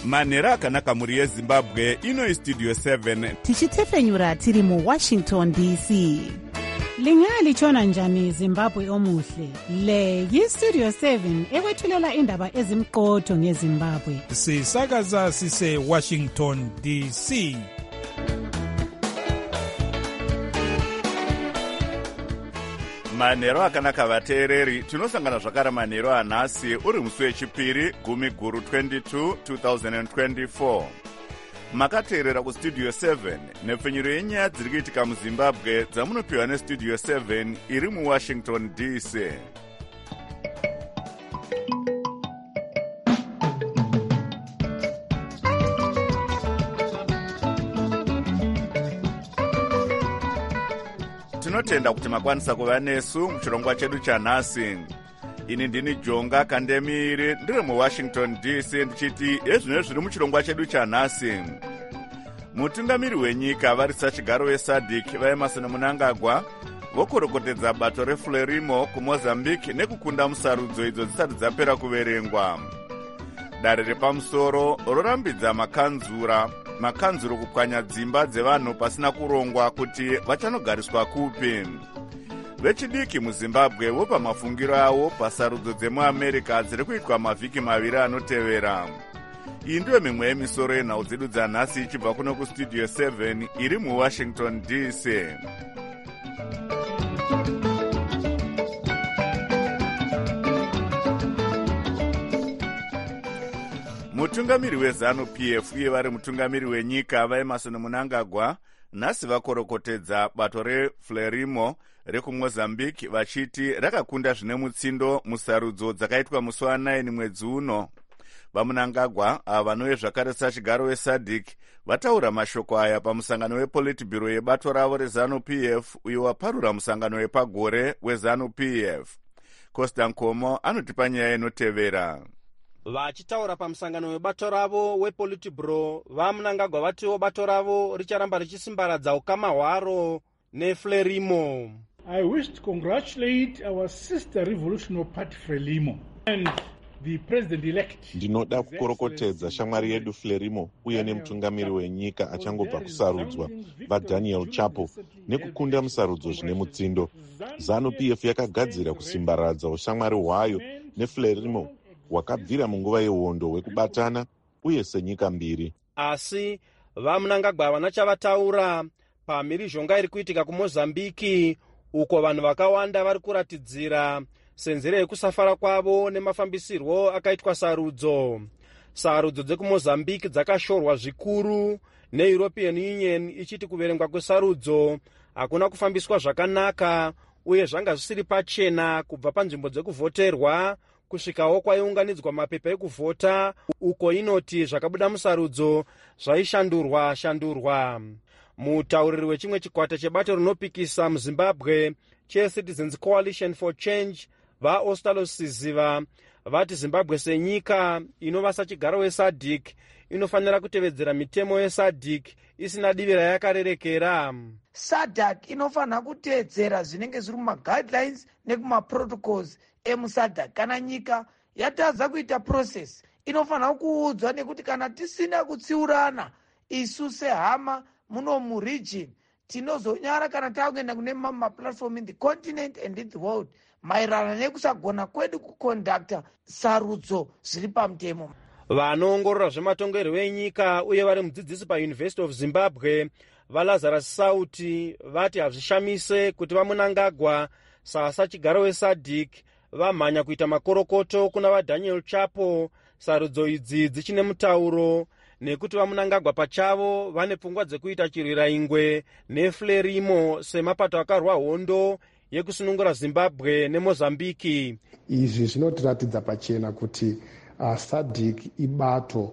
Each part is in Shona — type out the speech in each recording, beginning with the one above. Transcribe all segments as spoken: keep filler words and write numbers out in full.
manhero akanaka mhuri yezimbabwe. Ino istudio seven tichitefenyura tiri muwashington D C. Lingalitshona njani Zimbabwe omuhle? Le yistudio seven ekwethulela indaba ezimqotho ngeZimbabwe. Sisakaza sise Washington D C. manhero akanaka vateereri, tinosangana zvakare manhero anhasi uri musi wechipiri gumi guru twenty-two twenty twenty-four. Makateerera kustudio seven nepfenyuro yenyaya dziri kuitika muzimbabwe dzamunopiwa nestudio seven iri muwashington D C. Tinotenda kuti makwanisa kuva nesu muchirongwa chedu chanhasi. Ini ndini Jonga Kandemiri, ndiri muwashington D C ndichiti ezvino zviri muchirongwa chedu chanhasi. Mutungamiri wenyika varisa chigaro wesadc vaEmmerson Mnangagwa vokorokotedza bato reFrelimo kuMozambique nekukunda musarudzo idzo dzisati dzapera kuverengwa. Dare repamusoro rorambidza makanzura makanzuro kupwanya dzimba dzevanhu pasina kurongwa kuti vachanogariswa kupi. Vechidiki muZimbabwe vopa mafungiro avo pasarudzo dzemuAmerica dziri kuitwa mavhiki maviri anotevera. Iyi ndiyo mimwe yemisoro yenhau dzedu dzanhasi ichibva kuno kustudio seven iri muwashington D C. Mutungamiri weZanu-P F uye vari mutungamiri wenyika vaEmmerson Mnangagwa nhasi vakorokotedza bato reFrelimo rekuMozambique vachiti rakakunda zvine mutsindo musarudzo dzakaitwa musi wa9 mwedzi uno. VaMnangagwa ava vanove zvakare sachigaro wesadc vataura mashoko aya pamusangano wePolitburo yebato ravo reZanu-P F uyo waparura musangano wepagore weZanu-P F. Costa Nkomo anotipa nyaya inotevera. Vachitaura pamusangano webato ravo wePolitburo, vaMnangagwa vatiwo bato ravo richaramba richisimbaradza ukama hwaro neFrelimo. I wish to congratulate our sister revolutionary party Frelimo and the president-elect. Ndinoda kukorokotedza shamwari yedu Frelimo uye nemutungamiri wenyika achangobva kusarudzwa vaDaniel Chapo nekukunda musarudzo zvine mutsindo. Zanu-P F yakagadzira kusimbaradza ushamwari hwayo neFrelimo wakabvira munguva yehondo wekubatana uye senyika mbiri. Asi vaMnangagwa havana chavataura pamhirizhonga iri kuitika kuMozambiki uko vanhu vakawanda vari kuratidzira senzero yekusafara kwavo nemafambisirwo akaitwa sarudzo. Sarudzo dzekuMozambiki dzakashorwa zvikuru neEuropean Union ichiti kuverengwa kwesarudzo hakuna kufambiswa zvakanaka uye zvanga zvisiri pachena kubva panzvimbo dzekuvhoterwa kusvikawo kwaiunganidzwa mapepa ekuvhota uko inoti zvakabuda musarudzo zvaishandurwa shandurwa. Mutauriri wechimwe chikwata chebato rinopikisa muZimbabwe cheCitizens Coalition for Change vaOstalo Siziva vati Zimbabwe senyika inova sachigaro wesadc inofanira kutevedzera mitemo yesadc isina divi rayakarerekera. SADC inofanira kutevedzera zvinenge zviri mumaguidelines nekumaprotocols emusadc. Kana nyika yatadza kuita process inofanira kuudzwa, nekuti kana tisina kutsiurana isu sehama muno muregion tinozonyara kana takuenda kune mamwe platform in the continent and in the world maererano nekusagona kwedu kuconducta sarudzo zviri pamutemo. Vanoongorora zvematongerwo enyika uye vari mudzidzisi paUniversity of Zimbabwe vaLazarus Sauti vati hazvishamise kuti vaMnangagwa sasachigaro wesadc vamhanya kuita makorokoto kuna vaDaniel Chapo sarudzo idzi dzichine mutauro nekuti vaMnangagwa pachavo vane pfungwa dzekuita chirwira ingwe neFrelimo semapato akarwa hondo yekusunungura Zimbabwe neMozambiki. Izvi zvinotiratidza pachena kuti uh, SADC ibato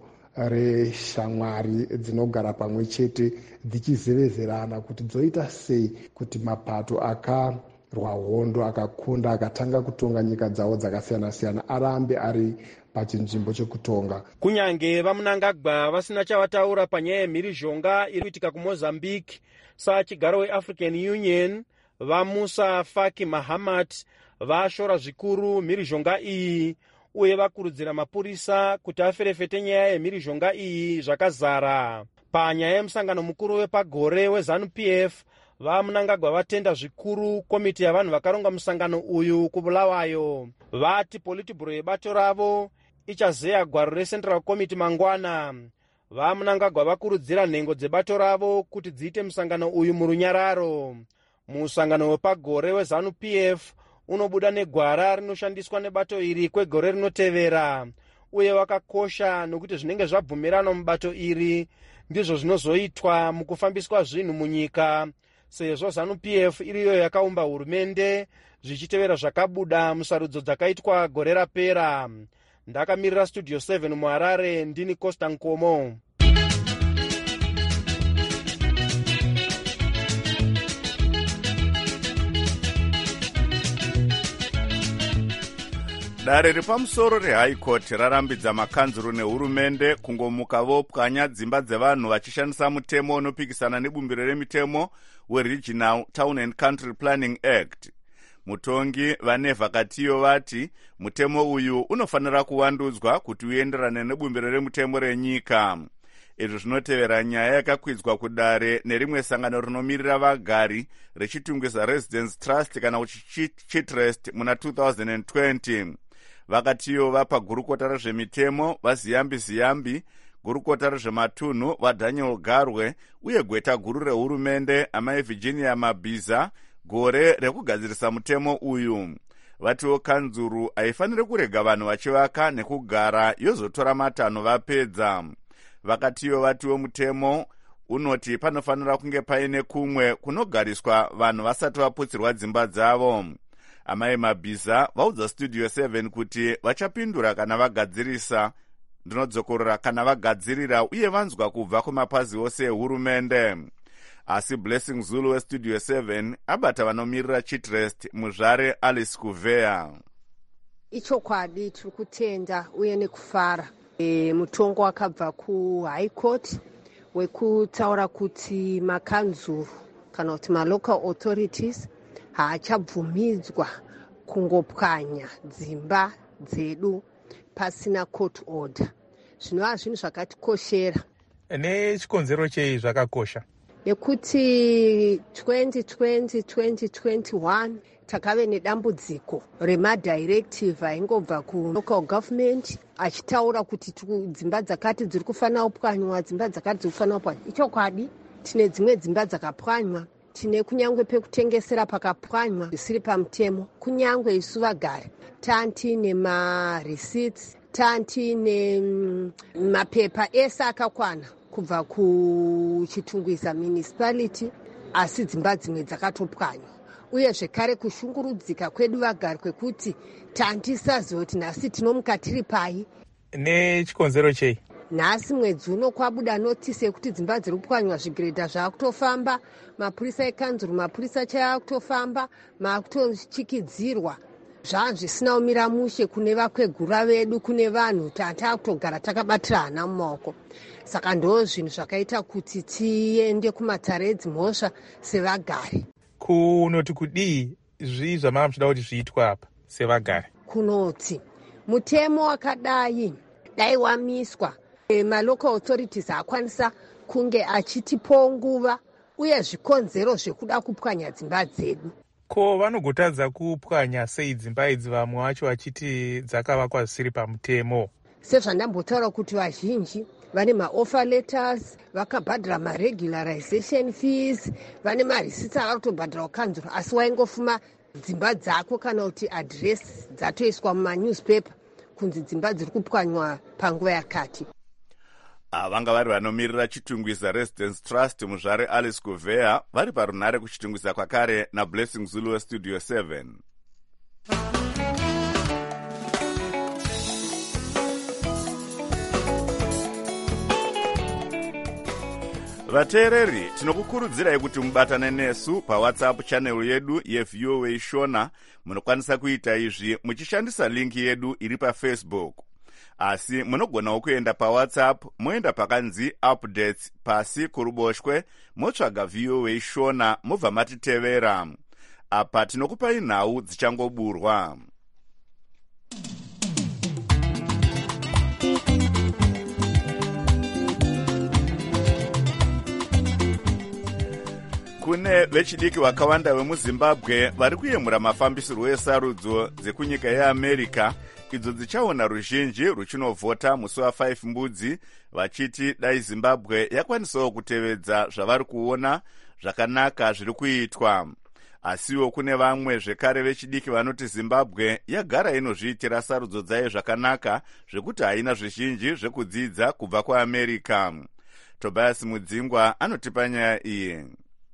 reshamwari dzinogara pamwe chete dzichizevezerana kuti dzoita sei kuti mapato akarwa hondo akakunda akatanga kutonga nyika dzawo dzakasiyana-siyana arambe ari pachinzvimbo chekutonga. Kunyange vaMnangagwa vasina chavataura panyaya yemhirizhonga iri kuitika kuMozambique, sachigaro weAfrican Union vaMusa Faki Mahamat vashora zvikuru mhirizhonga iyi uye vakurudzira mapurisa kuti aferefete nyaya yemhirizhonga iyi zvakazara. Panyaya yemusangano mukuru wepagore weZANU P F, vaMnangagwa vatenda zvikuru komiti yavanhu vakaronga musangano uyu kuBulawayo. Vati politibhuro yebato ravo ichazeya gwaro reCentral Committee mangwana. VaMnangagwa vakurudzira nhengo dzebato ravo kuti dziite musangano uyu murunyararo. Musangano wepagore weZANU P F unobuda negwara rinoshandiswa nebato iri kwegore rinotevera, uye wakakosha nokuti zvinenge zvabvumirana mubato iri ndizvo zvinozoitwa mukufambiswa zvinhu munyika, sezvo ZANU P F iriyo yakaumba hurumende zvichitevera zvakabuda musarudzo dzakaitwa gore rapera. Ndakamirira Studio seven muHarare, ndini Costa Nkomo. Dare repamusoro reHigh Court rarambidza makanzuru nehurumende kungomuka vopwanya dzimba dzevanhu vachishandisa mutemo unopikisana nebumbiro remitemo weRegional Town and Country Planning Act. Mutongi vaNevhakatiyo vati mutemo uyu unofanira kuwandudzwa kuti uenderane nebumbiro remitemo renyika. Izvi zvinotevera nyaya yakakwidzwa kudare nerimwe sangano rinomirira vagari rechitungisa Residence Trust kana kuti Chitrust muna two thousand twenty. Vakatiyo vapa gurukota rezvemitemo vaZiyambi Ziyambi, gurukota rezvematunhu vaDaniel Garwe uye gweta guru rehurumende amai Virginia Mabhiza gore rekugadzirisa mutemo uyu. Vatiwo kanzuru haifaniri kurega vanhu vachivaka nekugara yozotora matanho vapedza. Vakatiyo vatiwo mutemo unoti panofanira kunge paine kumwe kunogariswa vanhu vasati vaputsirwa dzimba dzavo. Amai Mabhiza vaudza Studio seven kuti vachapindura kana vagadzirisa ndinodzokorora kana vagadzirira uye vanzwa kubva kumapazi ose ehurumende. Asi Blessing Zulu weStudio seven abata vanomirira Chitrust muzvare Alice Kuvea. Ichokwadi tiri kutenda uye nekufara. E, mutongo wakabva kuHigh Court wekutaura kuti makanzuru kana kuti malocal authorities haachabvumidzwa kungopwanya dzimba dzedu pasina court order. Zvinova zvinhu zvakatikoshera. Nechikonzero chei zvakakosha? Nekuti twenty twenty twenty twenty-one takave nedambudziko remadirective aingobva kulocal government achitaura kuti dzimba dzakati dziri kufanira kupwanywa, dzimba dzakati dziri kufanira kupwanywa. Ichokwadi tine dzimwe dzimba dzakapwanywa, tine kunyangwe pekutengesera pakapwanywa zvisiri pamutemo. Kunyangwe isu vagari tantine mareceipts, tantine mapepa ese akakwana kubva kuchitungwiza municipality, asi dzimba dzimwe dzakatopwanywa. Uye zvekare kushungurudzika kwedu vagari kwekuti tandisaziva kuti nhasi tinomuka tiri pai. Nechikonzero chei? Nhasi mwedzi uno kwabuda notisi yekuti dzimba dziri kupwanywa zvigiredha zvakutofamba, mapurisa ekanzuru, mapurisa chaiwo akutofamba, makutochikidzirwa. Zvanhu zvisina umira mushe kune vakwegura vedu, kune vanhu tatakutogara takabatira hana mumaoko. Saka ndo zvinhu zvakaita kuti tiende kumatare edzimhosva sevagari. Kunoti kudii zvii zvamava muchida kuti zviitwa apa sevagari? Kunoti mutemo wakadai dai wamiswa, e, malocal authorities akwanisa kunge achitipo nguva uye zvikonzero zvekuda kupwanya dzimba dzedu. Ko vanogotadza kupwanya sei dzimba idzi vamwe vacho vachiti dzakavakwa zvisiri pamutemo? Sezvandambotaura kuti vazhinji vane maoffer letters, vakabhadhira maregularization fees, vane marisiti avakutobhadhira kukanzuru, asi waingofuma dzimba dzako kana kuti address dzatoiswa mumanewspaper kunzi dzimba dziri kupwanywa panguva yakati. Vanga vari vanomirira chitungwiza Residence Trust muzvare Alice Kuvea vari parunhare kuchitungwiza kwakare naBlessing Zulu weStudio seven. Vateereri, tinokukurudzirai kuti mubatane nesu paWhatsApp channel yedu yeV O A Shona. Munokwanisa kuita izvi muchishandisa link yedu iri paFacebook. Asi munogonawo kuenda paWhatsApp moenda pakanzi updates pasi kuruboshwe motsvaga V O A Shona mobva matitevera. Apa tinokupai nhau dzichangoburwa. kune vechidiki vakawanda vemuzimbabwe vari kuyemura mafambisirwo esarudzo dzekunyika yeamerica idzo dzichaona ruzhinji ruchinovhota musi wa5 mbudzi vachiti dai zimbabwe yakwanisawo kutevedza zvavari kuona zvakanaka zviri kuitwa. Asiwo kune vamwe zvekare vechidiki vanoti Zimbabwe yagara inozviitira sarudzo dzayo zvakanaka zvekuti haina zvizhinji zvekudzidza kubva kuAmerica. Tobias Mudzingwa anotipa nyaya iyi.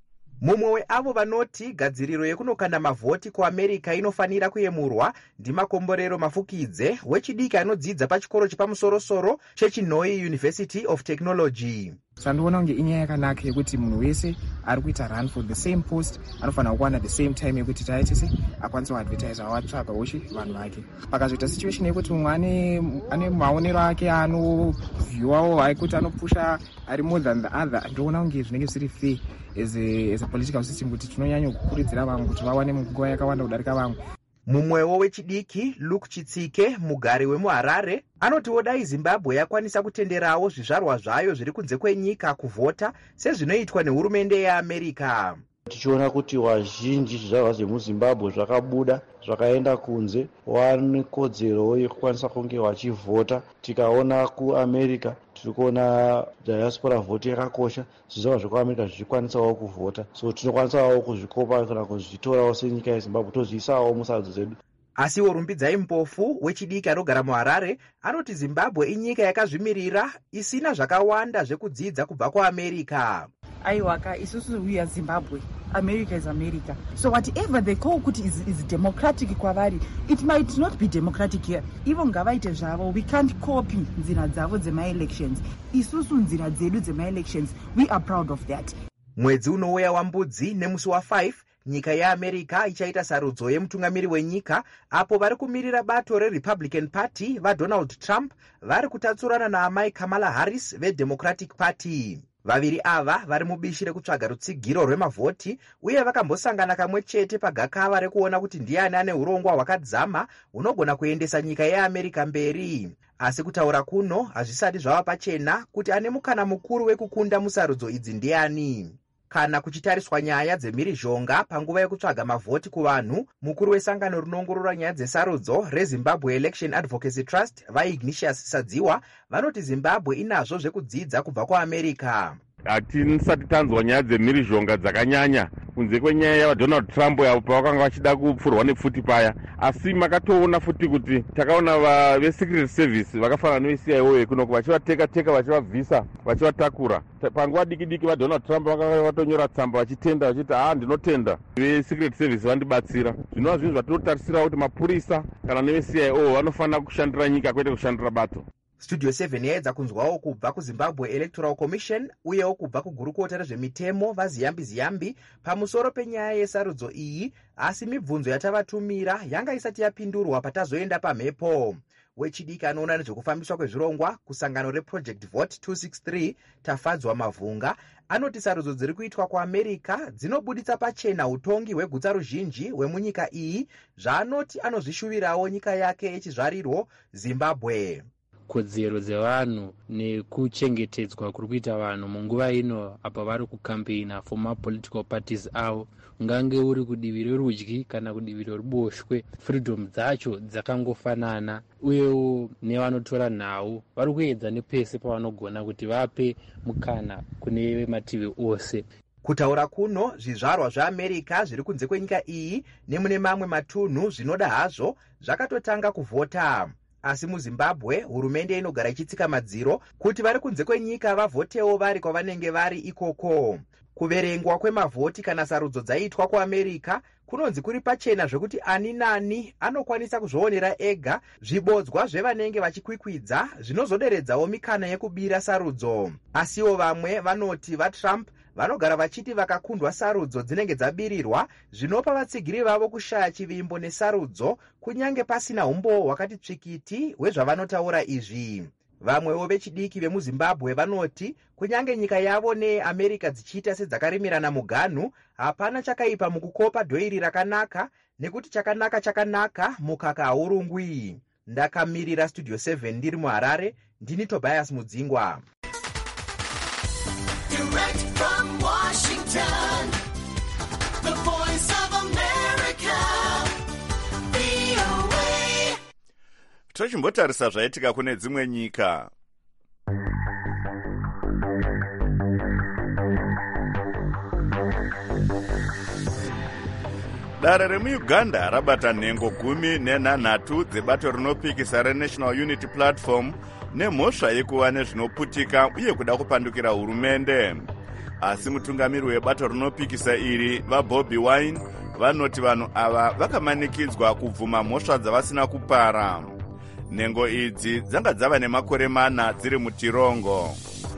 Mumwe weavo vanoti gadziriro yekunokanda mavhoti kuAmerica inofanira kuyemurwa ndimakomborero Mafukidze wechidiki anodzidza pachikoro chepamusoro-soro cheChinoi University of Technology. Sandoona kunge inyaya yakanaka yekuti munhu wese ari kuita run for the same post anofanira kuwana the same time yekuti taitise akwanisa kuadvertise awatsvaga hoshi vanhu vake. Pakazoita situation yekuti mumwe ane ane maonero ake anovhiwawo haikuti anopusha ari more than the other, ndoona kunge zvinenge zviri fair as a, as a political system kuti tinonyanya kukurudzira vamwe kuti vawane nguva yakawanda kudarika vamwe. Mumwewo wechidiki Luke Chitsike, mugari wemuHarare, anotiwo dai Zimbabwe yakwanisa kutenderawo zvizvarwa zvayo zviri kunze kwenyika kuvhota sezvinoitwa nehurumende yeAmerica. Tichiona kuti wazhinji zvizvarwa zvemuZimbabwe zvakabuda zvakaenda kunze wane kodzero yekukwanisa kunge wachivhota. Tikaona kuAmerica tiri kuona diaspora vote yakakosha, zvizvarwa zvekuAmerica zvichikwanisawo kuvhota, so tinokwanisawo kuzvikopa kana kuzvitorawo senyika yeZimbabwe tozviisawo musarudzo dzedu. Asiwo Rumbidzai Mpofu wechidiki anogara muHarare anoti Zimbabwe inyika yakazvimirira isina zvakawanda zvekudzidza kubva kuAmerica. Aiwaka isusu we are Zimbabwe, America is America. So whatever they call kuti is, is democratic kwavari, it might not be democratic here. Even ngavaite zvavo, we can't copy nzira dzavo dzema-elections. Isusu nzira dzedu dzema-elections, we are proud of that. Mwedzi unouya wambudzi nemusi wa5, nyika yeAmerica ichaita sarudzo yemutungamiri wenyika, apo vari kumirira bato reRepublican Party vaDonald Trump vari kutatsurana naamai Kamala Harris veDemocratic Party. Vaviri ava vari mubishi rekutsvaga rutsigiro rwemavhoti uye vakambosangana kamwe chete pagakava rekuona kuti ndiani ane urongwa hwakadzama hunogona kuendesa nyika yeAmerica mberi. Asi kutaura kuno hazvisati zvava pachena kuti ane mukana mukuru wekukunda musarudzo idzi ndiani. Kana kuchitariswa nyaya dzemhirizhonga panguva yekutsvaga mavhoti kuvanhu, mukuru wesangano rinongorora nyaya dzesarudzo reZimbabwe Election Advocacy Trust vaIgnatius Sadziwa vanoti Zimbabwe inazvo zvekudzidza kubva kuAmerica. Hatisati tanzwa nyaya dzemhirizhonga dzakanyanya kunze kwenyaya yavaDonald Trump yavo pavakanga vachida kupfurwa nepfuti paya, asi makatoona futi kuti takaona veSecret Service vakafanana neveC I O kunoko vachivateka teka vachivabvisa vachivatakura. Panguva diki diki vaDonald Trump vakanga vatonyora tsamba vachitenda vachiti ah ndinotenda veSecret Service vandibatsira. Zvinova zvinhu zvatinotarisira kuti mapurisa kana neveC I O vanofanira kushandira nyika kwete kushandira bato. Studio seven yaedza kunzwawo kubva kuZimbabwe Electoral Commission uyewo kubva kugurukota rezvemitemo vaZiyambi Ziyambi pamusoro penyaya yesarudzo iyi, asi mibvunzo yatavatumira yanga isati yapindurwa patazoenda pamhepo. Wechidiki anoona nezvekufambiswa kwezvirongwa kusangano reProject Vote two sixty-three Tafadzwa Mavhunga anoti sarudzo dziri kuitwa kuAmerica dzinobuditsa pachena utongi hwegutsa ruzhinji hwemunyika iyi, zvaanoti anozvishuvirawo nyika yake yechizvarirwo Zimbabwe. Kodzero dzevanhu nekuchengetedzwa kuri kuita vanhu munguva ino apa vari kukampeina for mapolitical parties avo, ungange uri kudivi rerudyi kana kudivi reruboshwe, freedom dzacho dzakangofanana, uyewo nevanotora nhau vari kuedza nepese pavanogona kuti vape mukana kune mativi ose. Kutaura kuno zvizvarwa zvaAmerica zviri kunze kwenyika iyi nemune mamwe matunhu zvinoda hazvo zvakatotanga kuvhota. Asi muZimbabwe hurumende inogara ichitsika madziro kuti vari kunze kwenyika vavhotewo vari kwavanenge vari ikoko. Kuverengwa kwemavhoti kana sarudzo dzaitwa kuAmerica kunonzi kuri pachena zvekuti ani nani anokwanisa kuzvionera ega zvibodzwa zvevanenge vachikwikwidza zvinozoderedzawo mikana yekubira sarudzo. Asiwo vamwe vanoti vaTrump vanogara vachiti vakakundwa sarudzo dzinenge dzabirirwa zvinopa vatsigiri vavo kushaya chivimbo nesarudzo kunyange pasina umbo hwakati tsvikiti hwezvavanotaura izvi. Vamwewo vechidiki vemuZimbabwe vanoti kunyange nyika yavo neAmerica dzichiita sedzakarimirana muganhu, hapana chakaipa mukukopa dhoiri rakanaka nekuti chakanaka chakanaka mukaka haurungwi. Ndakamirira Studio seven ndiri muHarare, ndini Tobias Mudzingwa. Direct from Washington, tochimbotarisa zvaitika kune dzimwe nyika. Dare remuuganda rabata nhengo gumi nenhanhatu dzebato rinopikisa reNational Unity Platform nemhosva yekuva nezvinoputika uye kuda kupandukira hurumende. Asi mutungamiri webato rinopikisa iri vaBobby Wine vanoti vanhu ava vakamanikidzwa kubvuma mhosva dzavasina kupara. Nhengo idzi dzanga dzava nemakore mana dziri mutirongo.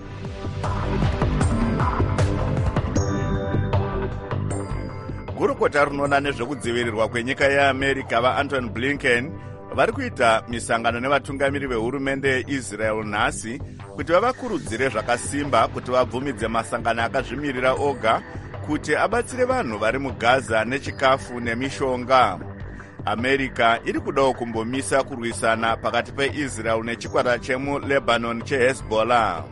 Gurukota rinoona nezvekudzivirirwa kwenyika yeAmerica vaAntony Blinken vari kuita misangano nevatungamiri vehurumende yeIsrael nhasi kuti vavakurudzire zvakasimba kuti vabvumidze masangano akazvimirira oga kuti abatsire vanhu vari muGaza nechikafu nemishonga. America iri kudawo kumbomisa kurwisana pakati peIsrael nechikwata chemuLebanon cheHezbollah.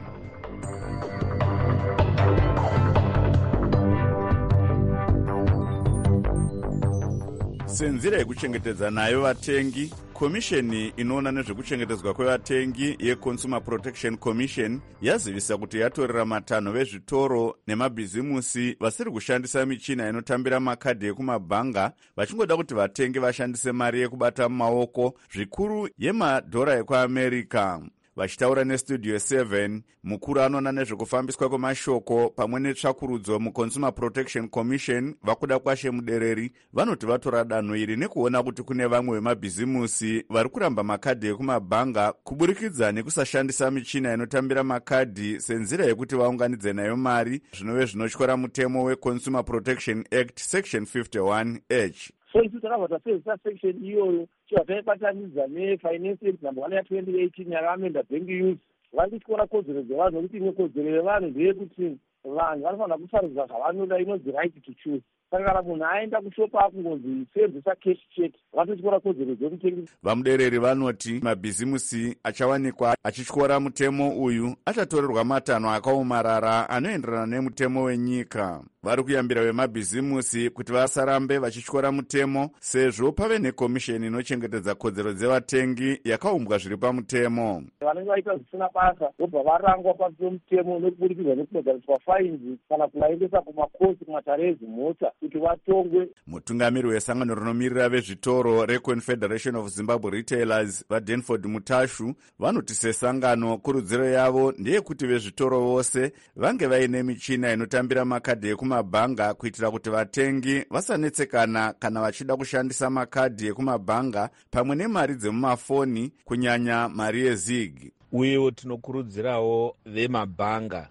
Senzira yekuchengetedza nayo vatengi, komisheni inoona nezvekuchengetedzwa kwevatengi yeConsumer Protection Commission yazivisa kuti yatorera matanho vezvitoro nemabhizimusi vasiri kushandisa michina inotambira makadhi ekumabhanga vachingoda kuti vatengi vashandise mari yekubata mumaoko zvikuru yemadhora ekuAmerica. Vachitaura neStudio seven, mukuru anoona nezvekufambiswa kwemashoko pamwe netsvakurudzo muConsumer Protection Commission vakuda kwashe mudereri vanoti vatora danho iri nekuona kuti kune vamwe vemabhizimusi vari kuramba makadhi ekumabhanga kuburikidza nekusashandisa michina inotambira makadhi senzira yekuti vaunganidze nayo mari zvinove zvinotyora mutemo weConsumer Protection Act section fifty-one H. So isu takabva tasevisa section iyoyo chibva taibatanidza nefinance act number one ya twenty eighteen yakaamenda bank use vandichiona kodzero dzevanhu nokuti imwe kodzero yevanhu ndeyekuti vanhu vanofanira kusarudza zvavanoda inonzi right to choose. Saka kana munhu aenda kushopa akungonzi sevisa cash check vatotyora kodzero dzekutengesa. Vamudereri vanoti mabhizimusi achawanikwa achityora mutemo uyu achatorerwa matanho akaomarara anoenderana nemutemo wenyika. Vari kuyambira vemabhizimusi kuti vasarambe vachityora mutemo sezvo pave nekomisheni inochengetedza kodzero dzevatengi yakaumbwa zviri pamutemo. Vanenge vaita zvisina basa vobva varangwa pasi pemutemo nekuburikidza nekubhadhariswa faini kana kuvaendesa kumakosi kumatare ezimota kuti vatongwe. Mutungamiri wesangano rinomirira vezvitoro reConfederation of Zimbabwe Retailers vaDenford Mutashu vanoti sesangano kurudziro yavo ndeyekuti vezvitoro vose vange vaine michina inotambira makadhi ekumabhanga kuitira kuti vatengi vasanetsekana kana vachida kushandisa makadhi ekumabhanga pamwe nemari dzemumafoni kunyanya mari yeZig. Uyewo tinokurudzirawo vemabhanga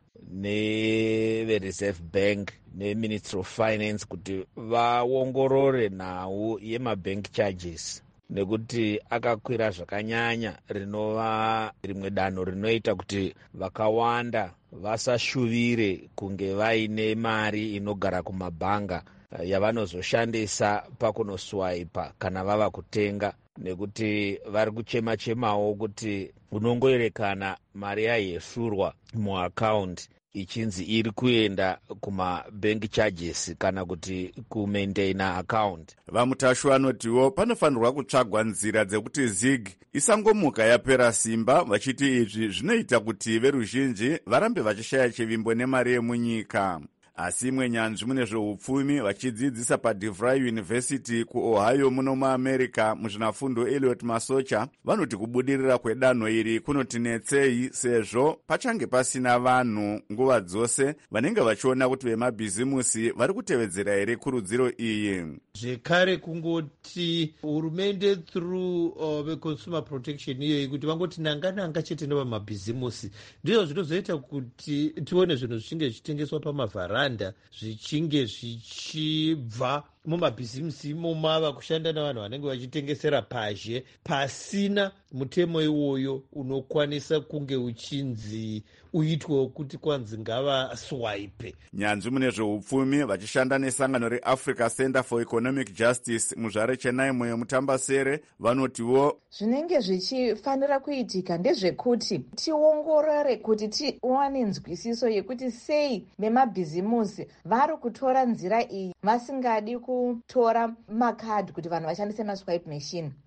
nevereserve bank neministry of finance kuti vaongorore nhau yemabank charges nekuti akakwira zvakanyanya rinova rimwe danho rinoita kuti vakawanda vasashuvire kunge vaine mari inogara kumabhanga yavanozoshandisa pakunoswaipa kana vava kutenga, nekuti vari kuchema-chemawo kuti unongoerekana mari yayesurwa muakaundi ichinzi iri kuenda kumabank charges kana kuti kumaintaina account. Vamutashu vanotiwo panofanirwa kutsvagwa nzira dzekuti Zig isangomuka yapera simba, vachiti izvi zvinoita kuti veruzhinji varambe vachishaya chivimbo nemari yemunyika. Asi imwe nyanzvi mune zveupfumi vachidzidzisa paDeVry University kuOhio muno muAmerica muzvinafundo Elliot Masocha vanoti kubudirira kwedanho iri kunotinetsei sezvo pachange pasina vanhu nguva dzose vanenge vachiona kuti vemabhizimusi vari kutevedzera here kurudziro iyi. Zvekare kungoti hurumende through uh, consumer protection iyoyi kuti vangoti nanga-nanga chete nevamabhizimusi ndizvo zvinozoita kuti tione zvinhu zvichinge zvichitengeswa pamavharanda zvichinge zvichibva mumabhizimusi momava kushanda navanhu vanenge vachitengesera pazhe pasina mutemo iwoyo unokwanisa kunge uchinzi uitwe kuti kwanzi ngava swipe. Nyanzvi mune zveupfumi vachishanda nesangano reAfrica Center for Economic Justice muzvare Chennai moyo mutambasere vanotiwo zvinenge zvichifanira kuitika ndezvekuti tiongorore kuti tiwane nzwisiso yekuti sei vemabhizimusi vari kutora nzira iyi vasingadi kutora makadhi kuti vanhu vashandise maswipe machine.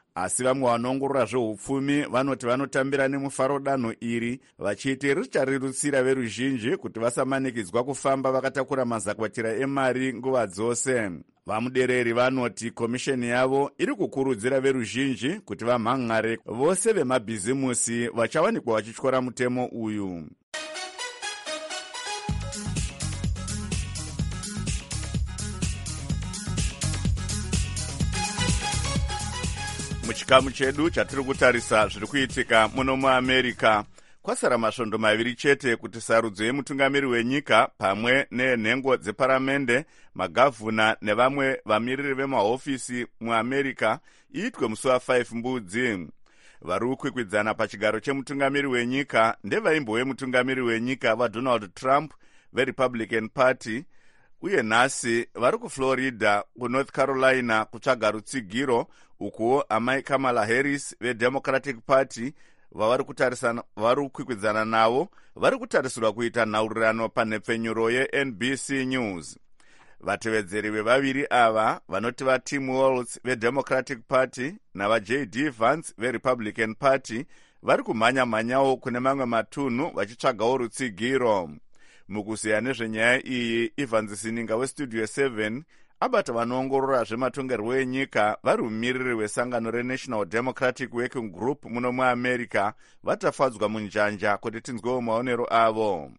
asi vamwe vanoongorora zveupfumi vanoti vanotambira nemufaro danho iri, vachiti richarirutsira veruzhinji kuti vasamanikidzwa kufamba vakatakura mazakwatira emari nguva dzose. Vamudereri vanoti komisheni yavo iri kukurudzira veruzhinji kuti vamhan'are vose vemabhizimusi vachawanikwa vachityora mutemo uyu. Muchikamu chedu chatiri kutarisa zviri kuitika muno muAmerica, kwasara masvondo maviri chete kuti sarudzo yemutungamiri wenyika pamwe nenhengo dzeparamende, magavhuna nevamwe vamiriri vemahofisi muAmerica iitwe musi wa5 mbudzi. Vari kukwikwidzana pachigaro chemutungamiri wenyika ndevaimbo mutungamiri wenyika vaDonald Trump veRepublican Party, uye nhasi vari kuFlorida kuNorth Carolina kutsvaga rutsigiro, ukuwo amai Kamala Harris veDemocratic Party vavari kutarisana vari kukwikwidzana navo vari kutarisirwa kuita nhaurirano panhepfenyuro yeN B C News. Vatevedzeri vevaviri ava vanoti vaTim Walz veDemocratic Party navaJ D Vance veRepublican Party vari kumhanya-mhanyawo kune mamwe matunhu vachitsvagawo rutsigiro. Mukuziya nezvenyaya iyi, Evans Sininga weStudio seven abata vanoongorora zvematongerwo enyika vari mumiriri wesangano reNational Democratic Working Group muno muAmerica vatafadzwa munjanja kuti tinzwewo maonero avo.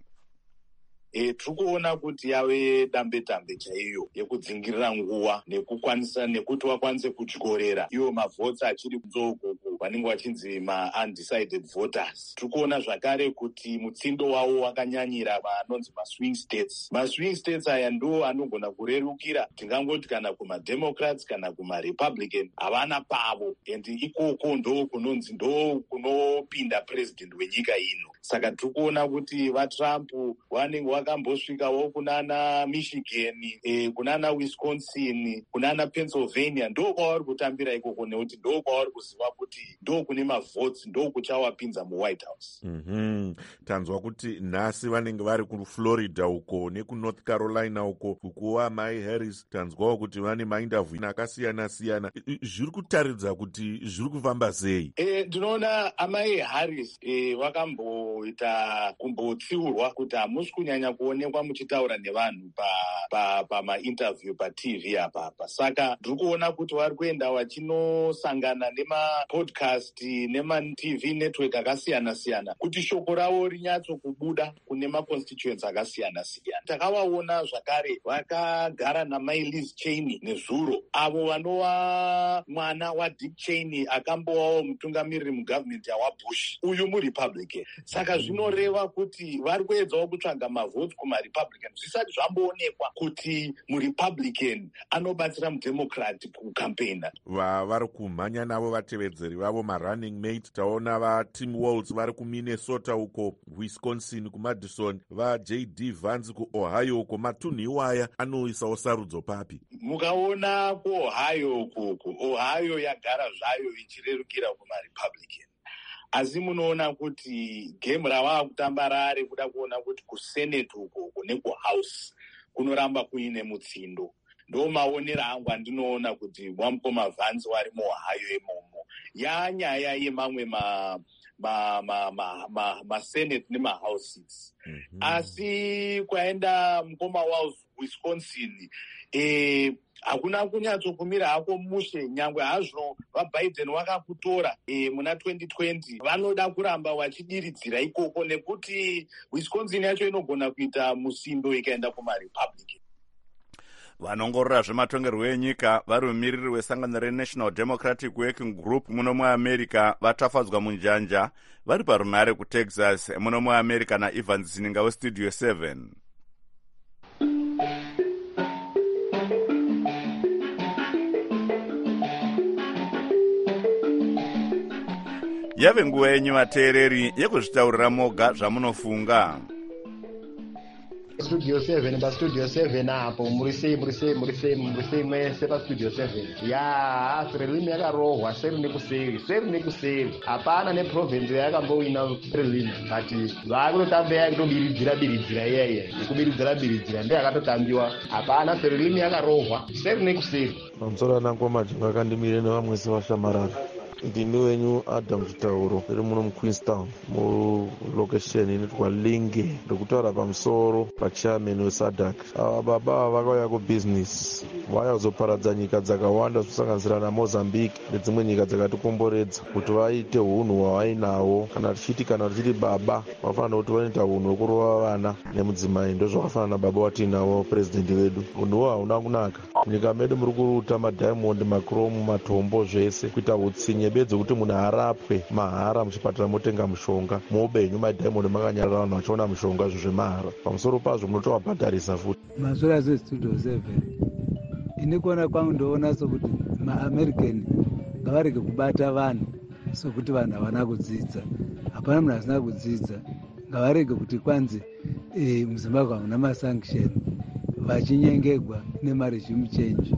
E, tiri kuona kuti yave dambe-dambe chaiyo yekudzingirira nguva nekukwanisa nekuti vakwanise kutyorera iwo mavhotsi achiri kudzoukuku vanenge vachinzi ma-undecided voters. Tiri kuona zvakare kuti mutsindo wavo wakanyanyira vanonzi maswing states. Maswing states aya ndo anogona kurerukira tingangoti kana kumademocrats kana kumarepublican havana pavo, and ikoko ndo kunonzi ndo kunopinda president wenyika ino. Saka tiri kuona kuti vaTrump vanenge vakambosvikawo kunana Michigan, eh, kunana Wisconsin, kunana Pennsylvania, ndo kwavari kutambira ikoko nekuti ndo kwavari kuziva kuti ndo kune mavhotsi, ndo kuchawapinza muWhite House. Mm-hmm. Tanzwa kuti nhasi vanenge vari kuFlorida uko nekuNorth Carolina uko ukuwa mai Harris, tanzwawo kuti vane mainterview akasiyana-siyana. Zviri kutaridza kuti zviri kufamba sei? Eh, ndinoona amai Harris eh, vakamboita kumbotsiurwa kuti hamusi kunyanya kuonekwa muchitaura nevanhu pamainterview pa, pa paT V apapa. Saka ndiri kuona kuti vari kuenda vachinosangana nemapodcast nemaT V network akasiyana-siyana kuti shoko ravo rinyatso kubuda kune maconstituents akasiyana-siyana. Takavaona zvakare vakagara namai Liz Cheney nezuro, avo vanova mwana waDick Cheney akambovawo mutungamiriri mugovernment yawaBush, uyu muRepublican. Saka zvinoreva kuti vari kuedzawo kutsvaga mavhotsi kumaRepublican zvisati zvamboonekwa kuti muRepublican anobatsira mudemocrat kukampena. Vari kumhanya navo vatevedzeri vavo marunning mate. Taona vaTim Walz vari kuMinnesota uko, Wisconsin kuMadison, vaJ D Vance kuOhio uko. Matunhu iwaya anoisawo sarudzo papi? Mukaona kuOhio uko, Ohio yagara zvayo ichirerukira kumaRepublican. Asi munoona kuti game ravava kutamba rari kuda kuona kuti kuSenate uko nekuHouse kunoramba kuine mutsindo. Ndo maonero angu andinoona kuti Wamukoma Vance wari muOhio imomo yanyaya yemamwe ma ma ma ma ma, ma Senate nemahouses. Mm-hmm. Asi kwaenda Mukoma Walz Wisconsin, eh hakuna kunyatsokumira hako mushe, nyangwe hazvo vaBiden vakakutora e, muna twenty twenty vanoda kuramba vachidiridzira ikoko nekuti Wisconsin yacho inogona kuita musindo ikaenda kumaRepublican. Vanongorora zvematongerwo enyika vari mumiriri wesangano reNational Democratic Working Group muno muAmerica vatafadzwa munjanja vari parunhare kuTexas muno muAmerica naEvans Sininga weStudio seven. Yave nguva yenyu vateereri yekuzvitaurira moga zvamunofunga. Studio seven pa Studio seven apo muri sei muri sei muri sei muri sei mwese pa Studio seven. Ya prelim yakarohwa seri nekuseri seri nekuseri hapana neprovince yakambowina prelim kati vakutotambe yakutobiridzira biridzira iyeye ikubiridzira biridzira ndiyo yakatotambiwa hapana prelim yakarohwa seri nekuseri. Pamusoro nangu majinga akandimire nevamwese vashamarara ndini wenyu Adam Chitauro iri muno muQueenstown mulokesheni inotwa Linge. Ndikutaura pamusoro pachairman weSADC. Ava baba vakauya kubusiness vaya kuzoparadza nyika dzakawanda zvisanganisira naMozambique nedzimwe nyika dzakatikomboredza kuti vaite hunhu hwavainawo. Kana tichiti kana tichiti baba vafanira kuti vanoita hunhu hwekurova vana nemudzimai, ndozvakafanana nababa watiinawo purezidendi vedu. Hunhuwo hauna kunaka. Munyika medu muri kuruta madiamond, machrome, matombo zvese kuita utsinye bedzi kuti munhu arapwe mahara muchipatara motenga mushonga muupenyu madiamond makanyarara vanhu vachiona mushonga zvezvemahara. Pamusoro pazvo munotovabhadharisa futi. Masora sestudio seven ini kuona kwangu ndoona sokuti maamerican ngavarege kubata vanhu sokuti vanhu havana kudzidza. Hapana munhu asina kudzidza. Ngavarege kuti kwanzi e, muZimbabwe hamuna masanction vachinyengegwa nemarejime change.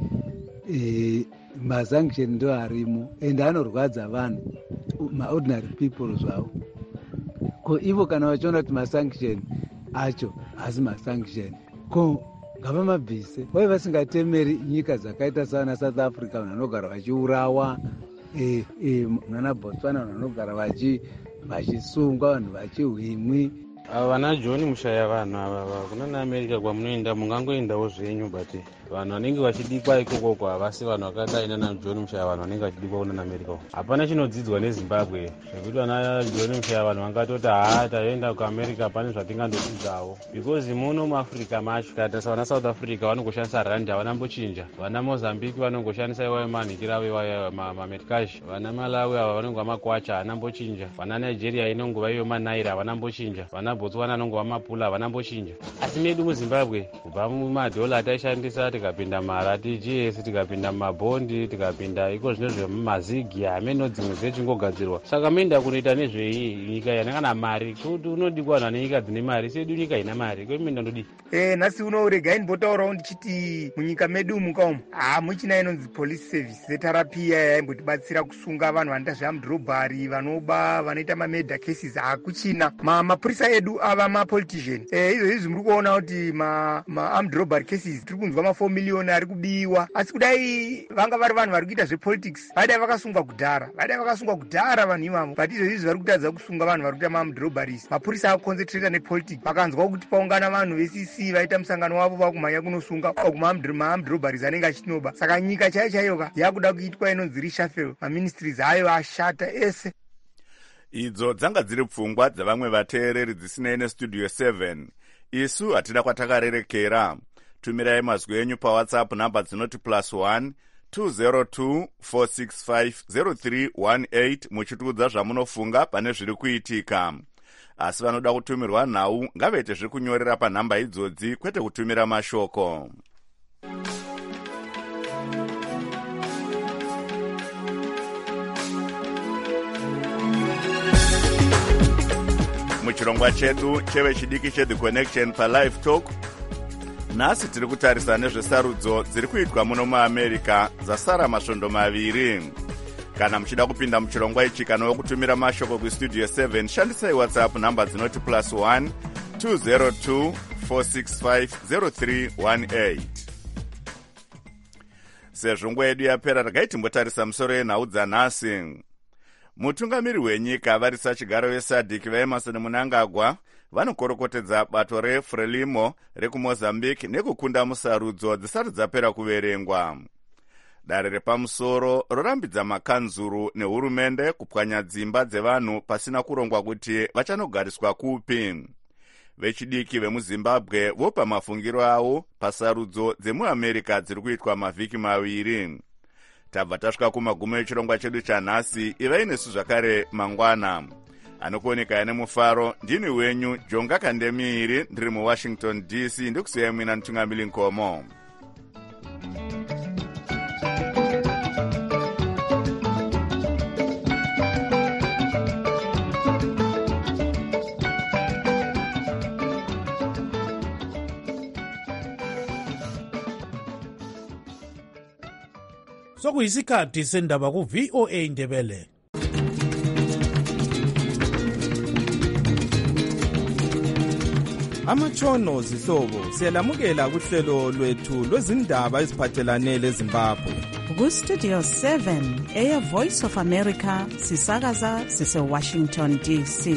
E, masanction ndo arimo ende anorwadza vanhu maordinary people zvavo. Ko ivo kana vachiona kuti masanction acho hasi masanction ko ngava mabvise vai vasingatemeri nyika dzakaita sana South Africa vanhu vanogara vachiurawa, e, e, nana Botswana vanhu vanogara vachisungwa vanhu vachihwimwi. Vana John mushaya vanhu ava kunana America kwamunoenda mungangoendawo zvenyu, but vanhu vanenge vachidikwa ikoko havasi vanhu vakadai nana John mushaya vanhu vanenge vachidikwa kunana America. Hapana chinodzidzwa neZimbabwe zvekuti vana John mushaya vanhu vangatoti haa taenda kuAmerica pane zvatingandodzidzawo, because muno muAfrica macho kana vana South Africa vanongoshandisa rand havanambochinja. Vana Mozambique vanongoshandisa iwayo manhikirawo iwayo mametcash. Vana Malawi ava vanongova makwacha havanambochinja. Vana Nigeria inongova iyo manaira havanambochinja. Vana Botswana anongova mapula havanambochinja. Asi medu muZimbabwe kubva mumadhola ataishandisa tikapinda mara T G S tikapinda mabhondi tikapinda iko zvino zvemazigi ameno dzimwe dzechingogadzirwa. Saka menda kunoita nezvei nyika yana kana mari kuti unodikwa vanhu nenyika dzine mari sedu nyika ina mari ko menda ndodi. Eh nhasi uno regai ndimbotaurawo ndichiti munyika medu muka umu ha muchina inonzi police service zetarapia yaimbotibatsira kusunga vanhu vanoita zvearmed robbery vanoba vanoita mamurder cases hakuchina. Mapurisa edu ava mapolitician. Eh izvo izvi muri kuona kuti ma armed robbery cases tiri kunzwa ma four million ari kubiwa. Asi kudai vanga vari vanhu vari kuita zvepolitics vadai vakasungwa kudhara vadai vakasungwa kudhara vanhu ivavo. But izvo izvi vari kutadza kusunga vanhu vari kuita ma-armed robberies. Mapurisa akuconcentrata nepolitics. Vakanzwa kuti paungana vanhu ve-C C vaita musangano wavo vakumhanya kunosunga ma-armed robberies anenge achinoba. Saka nyika chaiyo chaiyo yakuda kuitwa inonzi reshuffle. Maministries ayo ashata ese. Idzo dzanga dziri pfungwa dzavamwe vateereri dzisinei nestudio seven. Isu hatina kwatakarerekera. Tumirai mazwi enyu paWhatsApp namba dzinoti plus one two zero two four six five zero three one eight muchitiudza zvamunofunga pane zviri kuitika. Asi vanoda kutumirwa nhau ngavaite zvekunyorera panhamba idzodzi kwete kutumira mashoko. Muchirongwa chedu cheve chidiki cheThe Connection paLive Talk. Nhasi tiri kutarisa nezvesarudzo dziri kuitwa muno muAmerica dzasara masvondo maviri. Kana muchida kupinda muchirongwa ichi kana wokutumira mashoko kustudio seven shandisai WhatsApp namba dzinoti plus one two zero two four six five zero three one eight. Sezvo nguva yedu yapera regai timbotarisa musoro yenhau dzanhasi. Mutungamiri wenyika varisa chigaro veSADC vaEmerson Mnangagwa vanokorokotedza bato reFrelimo rekuMozambique nekukunda musarudzo dzisati dzapera kuverengwa. Dare repamusoro rorambidza makanzuru nehurumende kupwanya dzimba dzevanhu pasina kurongwa kuti vachanogariswa kupi. Vechidiki vemuZimbabwe vopa mafungiro avo pasarudzo dzemuAmerica dziri kuitwa mavhiki maviri. Tabva tasvika kumagumo echirongwa chedu chanhasi. Ivai nesu zvakare mangwana. Anokuoneka nemufaro ndini wenyu Jonga Kandemiri ndiri muWashington D C ndikusiyai mwina Ntungamili Nkomo. Sokuyisikhathi sendaba ku-V O A Ndebele. amatshono zihlobo siyalamukela kuhlelo lwethu lwezindaba eziphathelane leZimbabwe. Ku-Studio seven eya Voice of America sisakaza sise-Washington D C.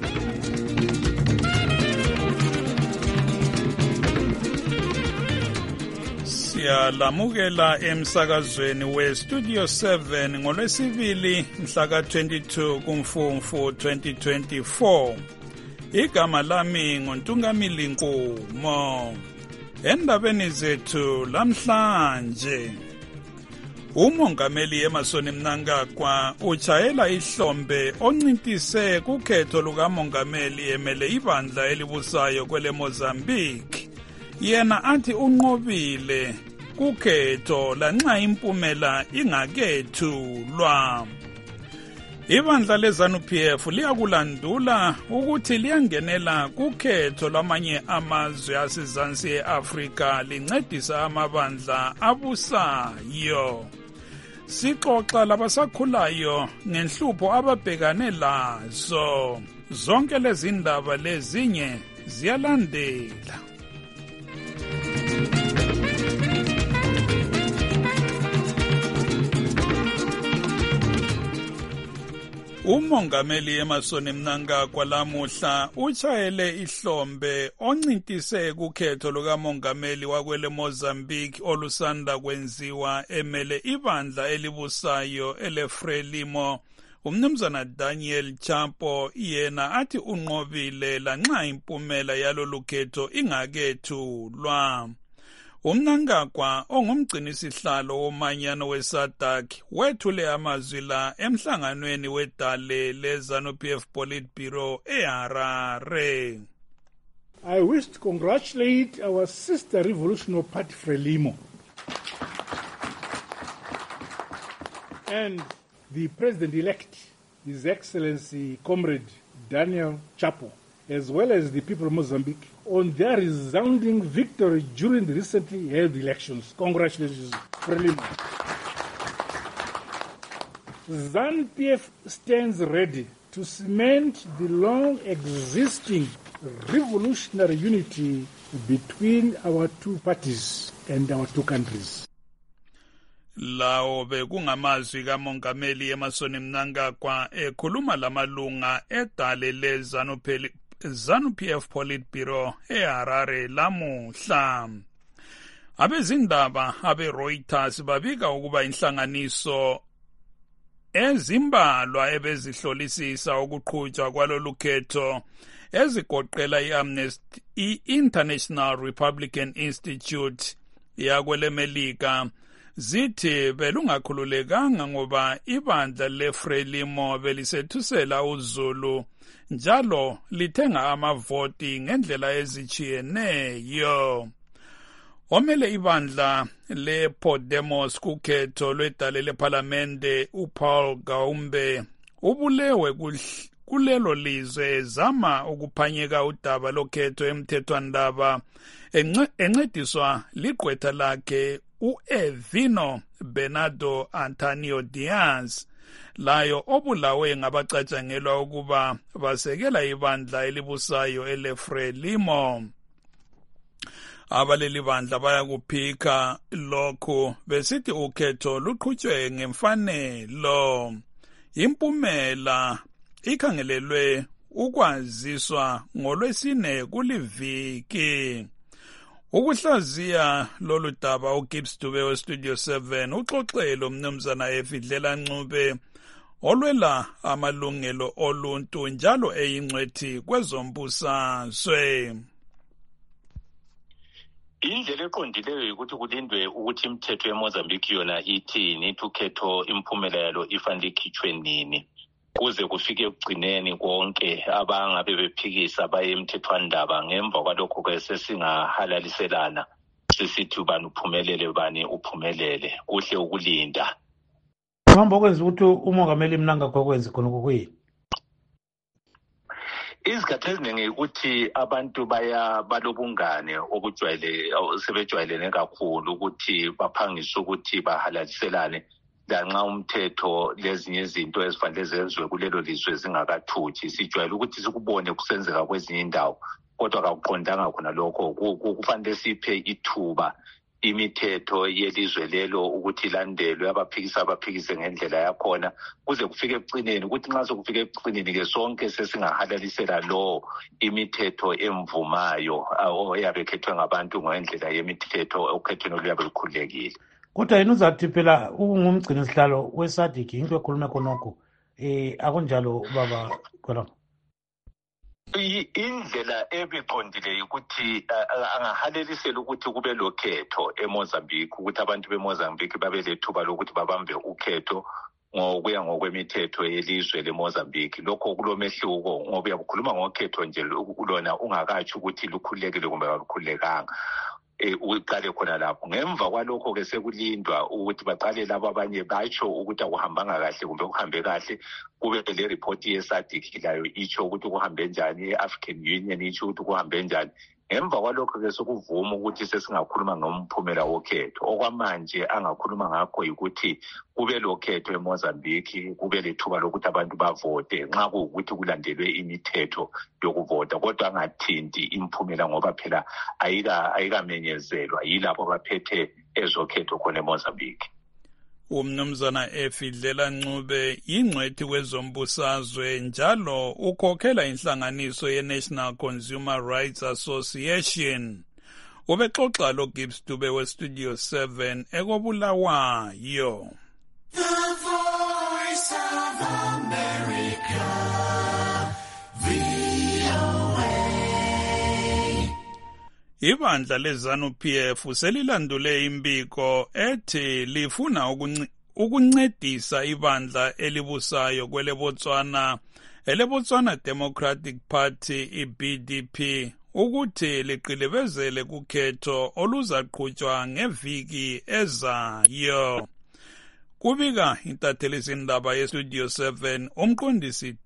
Siyalamukela emsakazweni we-Studio seven ngolwesibili mhla ka twenty-two kuMfumfu twenty twenty-four. Igama lami nguNtungamili Nkumo. Endabeni zethu lamhlanje, umongameli Emmerson Mnangagwa utshayela ihlombe oncintise kukhetho lukamongameli emele ibandla elibusayo kwele Mozambique. Yena athi unqobile kukhetho lanxa impumela ingakethulwa. Ibandla leZANU-P F liyakulandula ukuthi liyangenela kukhetho lwamanye amazwe asezansi e-Afrika lincedisa amabandla abusayo. Sixoxa labasakhulayo ngenhlupho ababhekane lazo. Zonke lezi ndaba lezinye ziyalandela. Umongameli Emmerson Mnangagwa lamuhla utshayele ihlombe oncintise kukhetho lukamongameli wakwele Mozambique olusanda kwenziwa emele ibandla elibusayo eleFrelimo. Umnumzana Daniel Chapo yena athi unqobile lanxa impumela yalolu khetho ingakethulwa. uMnangagwa ongumgcinisihlalo womanyano weSADC wethule amazwi la emhlanganweni wedale leZANU-P F Politburo eHarare. I wish to congratulate our sister Revolutionary Party Frelimo and the President-elect, His Excellency Comrade Daniel Chapo, as well as the people of Mozambique, on their resounding victory during the recently held elections. Congratulations, Frelimo. ZANU-P F stands ready to cement the long-existing revolutionary unity between our two parties and our two countries. Lawo bekungamazwi kamongameli Emmerson Mnangagwa ekhuluma lamalunga edale leZANU-P ZANU-P F Politburo eHarare lamuhla. Abezindaba abe-Reuters babika ukuba inhlanganiso ezimbalwa ebezihlolisisa ukuqhutshwa kwalolu khetho ezigoqela i-Amnesty, i-International Republican Institute yakwele Melika zithi belungakhululekanga ngoba ibandla leFrelimo belisethusela uZulu njalo lithenga amavoti ngendlela ezichiyeneyo. Omele ibandla lePodemos kukhetho lwedale leParlamente uPaul Gaumbe ubulewe kulelo lizwe zama ukuphanyeka udaba lokhetho emthethwandaba encediswa ligqwetha lakhe u-Evino Bernardo Antonio Diaz, layo obulawe ngabacatshangelwa ukuba basekela ibandla elibusayo eleFrelimo. Abaleli bandla bayakuphika lokhu besithi ukhetho luqhutshwe ngemfanelo. Impumela ikhangelelwe ukwaziswa ngolwesine kuliviki. Ukuhlaziya lolu daba uGibbs Dube weStudio seven uxoxelo umnumzana Efidlela Ncube olwela amalungelo oluntu njalo eyingcwethi kwezombusazwe. Indlela eqondileyo ukuthi kulindwe ukuthi imithetho eMozambique yona ithini, ithi ukhetho impumela yalo ifanele ikhitshwe nini kuze kufike ekugcineni konke abangabe bephikisa baye emthethwandaba. Ngemva kwalokho ke sesingahalaliselana sisithi ubani uphumelele ubani uphumelele. Kuhle ukulinda. Uhamba okwenza ukuthi umongameli Mnangagwa kwenze khona kuyini? Izikhathi eziningi ukuthi abantu baya balobungane obujwayele sebejwayelene kakhulu ukuthi baphangise ukuthi bahalaliselane lanxa umthetho lezinye izinto ezifanele zenziwe kulelo lizwe zingakathuthi. Sijwayele ukuthi sikubone kusenzeka kwezinye indawo kodwa kakuqondanga khona lokho. Kufanele siphe ithuba imithetho yelizwe lelo ukuthi ilandelwe, abaphikisa abaphikise ngendlela yakhona kuze kufike ekucineni, ukuthi nxa sokufike ekucineni ke sonke sesingahalalisela lo imithetho emvumayo oyabe ekhethwe ngabantu ngendlela yemithetho okhethweni oluyabe lukhululekile. Kodwa yini uzathi phela ungumgcini sihlalo weSADC into ekhulume khonokho eh akunjalo baba khona? Indlela ebiqondile ukuthi angahalelisela ukuthi kube lokhetho eMozambique, ukuthi abantu beMozambique babe lethuba lokuthi babambe ukhetho ngokuya ngokwemithetho yelizwe leMozambique. Lokho kulomehluko ngoba uyakhuluma ngokhetho nje lona ungakatsho ukuthi lukhululekile kumbe alukhululekanga. Uqale khona lapho. Ngemva kwalokho ke sekulindwa ukuthi baqale labo abanye batsho ukuthi akuhambanga kahle kumbe kuhambe kahle, kube le report yeSADC layo itsho ukuthi kuhambe njani, iAfrican Union itsho ukuthi kuhambe njani. Ngemva kwalokho ke sokuvuma ukuthi sesingakhuluma ngomphumela wokhetho. Okwamanje angakhuluma ngakho ukuthi kube lokhetho eMozambique, kube lethuba lokuthi abantu bavote nxa kuukuthi kulandelwe imithetho yokuvota, kodwa angathinti imphumela ngoba phela ayika ayikamenyezelwa yilabo abaphethe ezokhetho khona eMozambique. Umnumzana Efidlela Ncube ingcwethi kwezombusazwe njalo ukhokhela inhlanganiso ye-National Consumer Rights Association. Ubexoxa lo Gibbs Dube we-Studio seven ekobulawayo. The Voice of America, V O A. Ibandla leZANU P F selilandule imbiko ethi lifuna ukuncedisa ibandla elibusayo kweleBotswana eleBotswana Democratic Party i-B D P ukuthi liqilibezele kukhetho oluzaqhutshwa ngeviki ezayo. Kubika intathelizindaba yeStudio seven umqondisi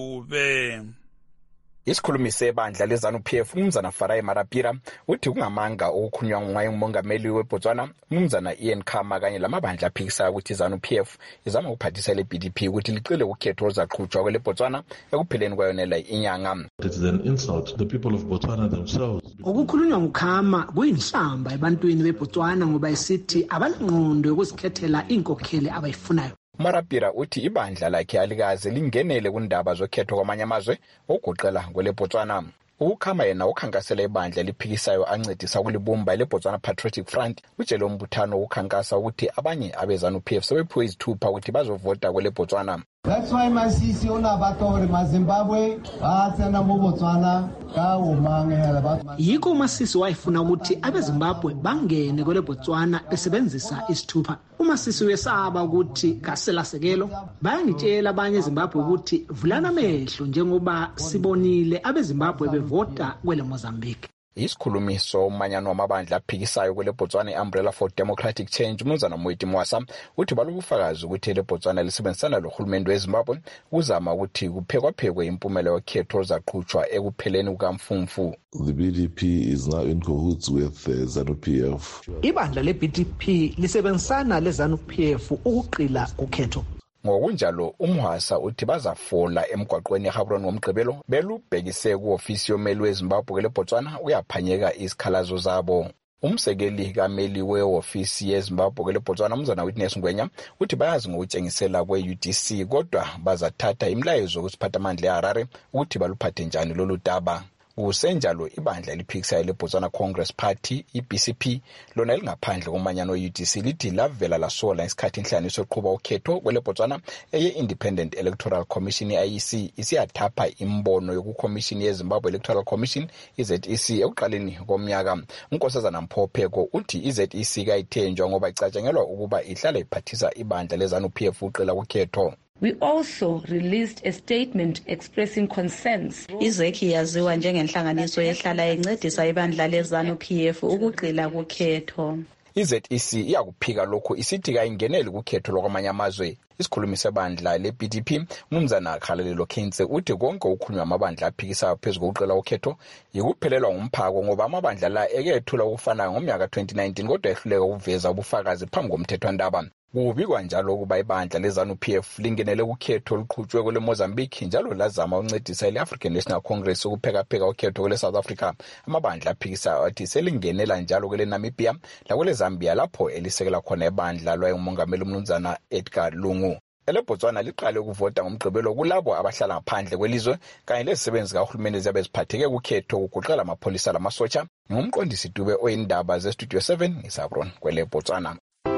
Dube. Isikhulumi sebandla leZANU P F umnumzana Farai Marapira uthi kungamanga okukhulunywa ngumongameli weBotswana umnumzana Ian Khama kanye lamabandla aphikisa ukuthi iZANU P F izama ukuphathisa le-B D P ukuthi licele ukhetho oluzaqhutshwa kweleBotswana ekupheleni kwayonela inyanga. It is an insult to the people of Botswana themselves. Okukhulunywa nguKhama kuyinhlamba ebantwini beBotswana ngoba isithi abanqondo yokuzikhethela inkokheli abayifunayo. Marapira uthi ibandla lakhe alikaze lingenele kundaba zokhetho kwamanye amazwe okugoqela kweleBotswana. Ukhama yena ukhankasela ibandla eliphikisayo ancedisa kulibumba leBotswana Patriotic Front utshele umbuthano ukhankasa ukuthi abanye abeZANU P F sebephiwe izithupha ukuthi bazovota kweleBotswana. That's why masisi ona batori maZimbabwe batsena mu Botswana ka umangela bathu. Yiko masisi wayifuna ukuthi abeZimbabwe bangene kweleBotswana besebenzisa isithupha. Umasisi wesaba ukuthi kaselasekelo bayangitshela abanye eZimbabwe ukuthi vulana amehlo njengoba sibonile abeZimbabwe bevota kwele Mozambique. Isikhulumi somanyano wamabandla aphikisayo kweleBotswana i-Umbrella for Democratic Change umnumzana Moiti Mwasa uthi balobufakazi ukuthi leBotswana lisebenzisana lohulumende weZimbabwe ukuzama ukuthi kuphekwaphekwe impumela yokhetho oluzaqhutshwa ekupheleni kukaMfumfu. The B D P is now in cahoots with uh, ZANU P F. Ibandla le-B D P lisebenzisana leZANU P F ukuqila kukhetho. Ngokunjalo umhwasa uthi bazafola emgwaqweni eGaborone ngomgqibelo belubhekise kuofisi yomeli weZimbabwe leBotswana uyaphanyeka isikhalazo zabo. Umsekeli kameli weofisi yeZimbabwe leBotswana umnumzana Witness Ngwenya uthi bayazi ngokutshengisela kwe-U D C kodwa bazathatha imlayezo kusiphathamandla eHarare ukuthi baluphathe njani lolu daba. Kusenjalo ibandla eliphikisayo leBotswana Congress Party i-B C P lona lingaphandle komanyano we-U D C lithi lavela lasola isikhathi inhlanganiso yoqhuba ukhetho kweleBotswana eye-Independent Electoral Commission I E C isiyathapha imbono yokuCommission yeZimbabwe Electoral Commission i-Z E C ekuqaleni komnyaka. uNkosazana Mphopheko uthi i-Z E C kayithenjwa ngoba icatshangelwa ukuba ihlala iphathisa ibandla leZANU P F uqila ukhetho. We also released a statement expressing concerns. Izeki yaziwa njengenhlanganiso ehlala encedisa ibandla leZANU P F ukugxila kukhetho. I-Z E C iyakuphika lokho isithi kayingeneli kukhetho lokwamanye amazwe. Isikhulumi sebandla le-B D P umnumzana Khalelelo Khense uthi konke ukukhulunywa amabandla aphikisayo phezu kokuqela ukhetho yikuphelelwa ngumphako ngoba amabandla la ekethula ukufana ngomnyaka twenty nineteen kodwa ehluleka ukuveza ubufakazi phambi komthethwandaba. Kubikwa njalo ukuba ibandla le-ZANU-P F lingenele ukhetho oluqhutshwe kwele Mozambique njalo lazama ukuncedisa ile-African National Congress ukuphekapheka ukhetho kwele South Africa. Amabandla aphikisa athi selingenela njalo kwele Namibia lakwele Zambia lapho elisekela khona ibandla lwayengumongameli umnumzana Edgar Lungu. EleBotswana liqale ukuvota ngomgqibelo kulabo abahlala ngaphandle kwelizwe kanye lezisebenzi kahulumeni eziyabe ziphatheke kukhetho kugoqela amapholisa lamasotsha. Ngumqondisi Dube oyindaba ze-Studio seven ngisabron kweleBotswana.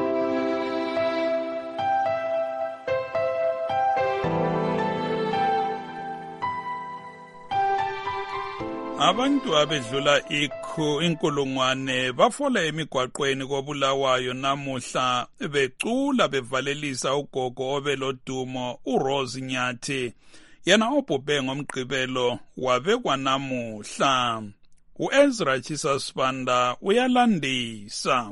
Abantu abedlula ikhu inkulungwane bafola emigwaqweni koBulawayo namuhla becula bevalelisa ugogo obelodumo uRose Nyathi yena obhubhe ngomgqibelo wabekwa namuhla. uEzra Chisasbanda uyalandisa.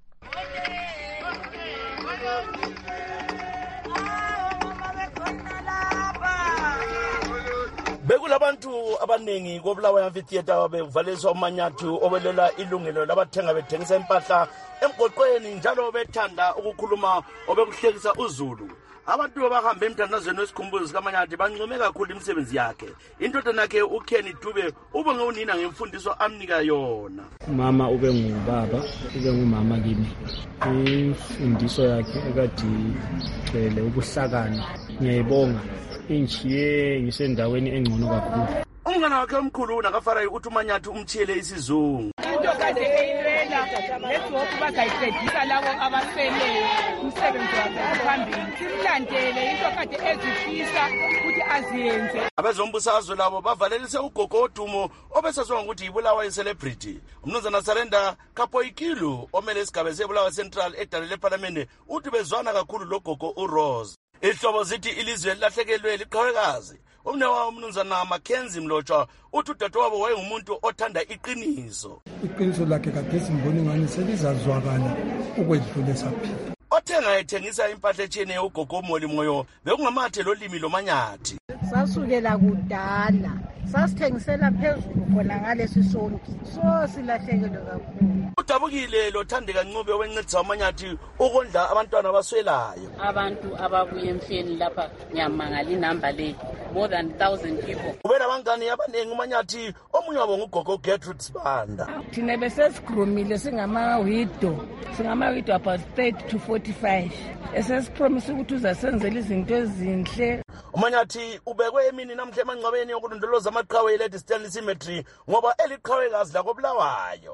Bekulabantu abaningi koBulawayo Amphitheatre bevaliswa uManyathu obelela ilungelo labathenga bethengisa impahla emgwaqweni njalo bethanda ukukhuluma obekuhlekisa uZulu. Abantu abahamba emthandazweni wesikhumbuzo kaManyathu bancome kakhulu imisebenzi yakhe. Indodana yakhe uKenny Dube ube ngunina ngemfundiso amnika yona. Mama ube ngubaba, ube ngumama kimi. Imfundiso yakhe ekade igcwele ubuhlakani. Ngiyayibonga. Inchiye ngisendaweni engcono kakhulu. Umngane wakhe omkhulu nakafarayi ukuthi uManyathu umthiyele isizungu. Into kade eyirela lethoku bazayiqedisa labo abaseleyo umsebenzi wakhe phambili. Simlandele into kade ezifisa ukuthi aziyenze. Abezombusazwe labo bavalelise ugogo odumo obesazwa ukuthi yiBulawayo celebrity. Umnumzana Sarenda Kapoikilu omele isigaba seBulawayo Central edale leParliament uthi bezwana kakhulu logogo uRose. Ihlobo zithi ilizwe lahlekelwe liqhawekazi. Umnewa umnumzana Mackenzie Mlotshwa uthi udadewabo wayengumuntu othanda iqiniso. Iqiniso lakhe kade simboni ngani selizazwakala ukwedlule saphila. Othenga ethengisa impahla etshiyeneyo ugogo Moli Moyo bekungamathe lolimi loManyathi. Sasukela kudala sasithengisela phezulu khona ngalesi sonke so silahlekelwe kakhulu. Udabukile lothandeka Ncube owencedisa uManyathi ukondla abantwana abaswelayo. Abantu ababuye emfeni lapha ngiyamangala inamba le more than one thousand people. Ubena bangani abanengi uManyathi omunye wabo ngugogo Gertrude Sibanda. Thina besesigrumile singamawido singamawido about thirty to forty-five. Esesipromise ukuthi uzasenzela izinto ezinhle. uManyathi ubekwe emini namhla emangcwabeni yokulondoloza amaqhawe eLady Stanley Cemetery ngoba eliqhawekazi lakoBulawayo.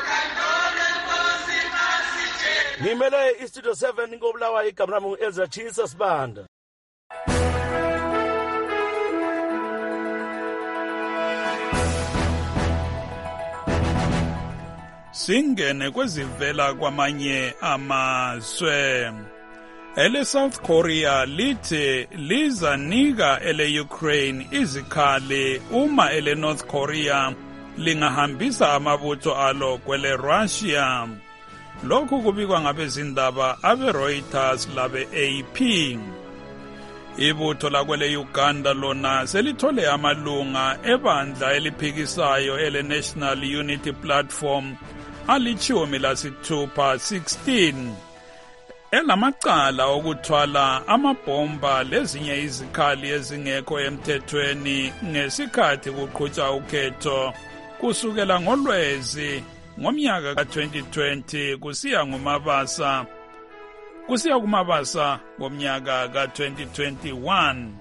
Ngimele iStudio seven koBulawayo igama lami uEzra Chisasbanda. Singene kwezivela kwamanye amazwe. Ele South Korea lithi lizanika ele Ukraine izikhali uma ele North Korea lingahambisa amabutho alo kwele Russia. Lokhu kubikwa ngabezindaba abe Reuters labe A P. Ibutho lakwele Uganda lona selithole amalunga ebandla eliphikisayo ele National Unity Platform alichumi lasithupha sixteen. Elamacala okuthwala amabomba lezinye izikhali ezingekho emthethweni ngesikhathi kuqhutshwa ukhetho kusukela ngoLwezi ngomnyaka ka twenty twenty kusiya ngumabasa kusiya kumabasa ngomnyaka ka twenty twenty-one.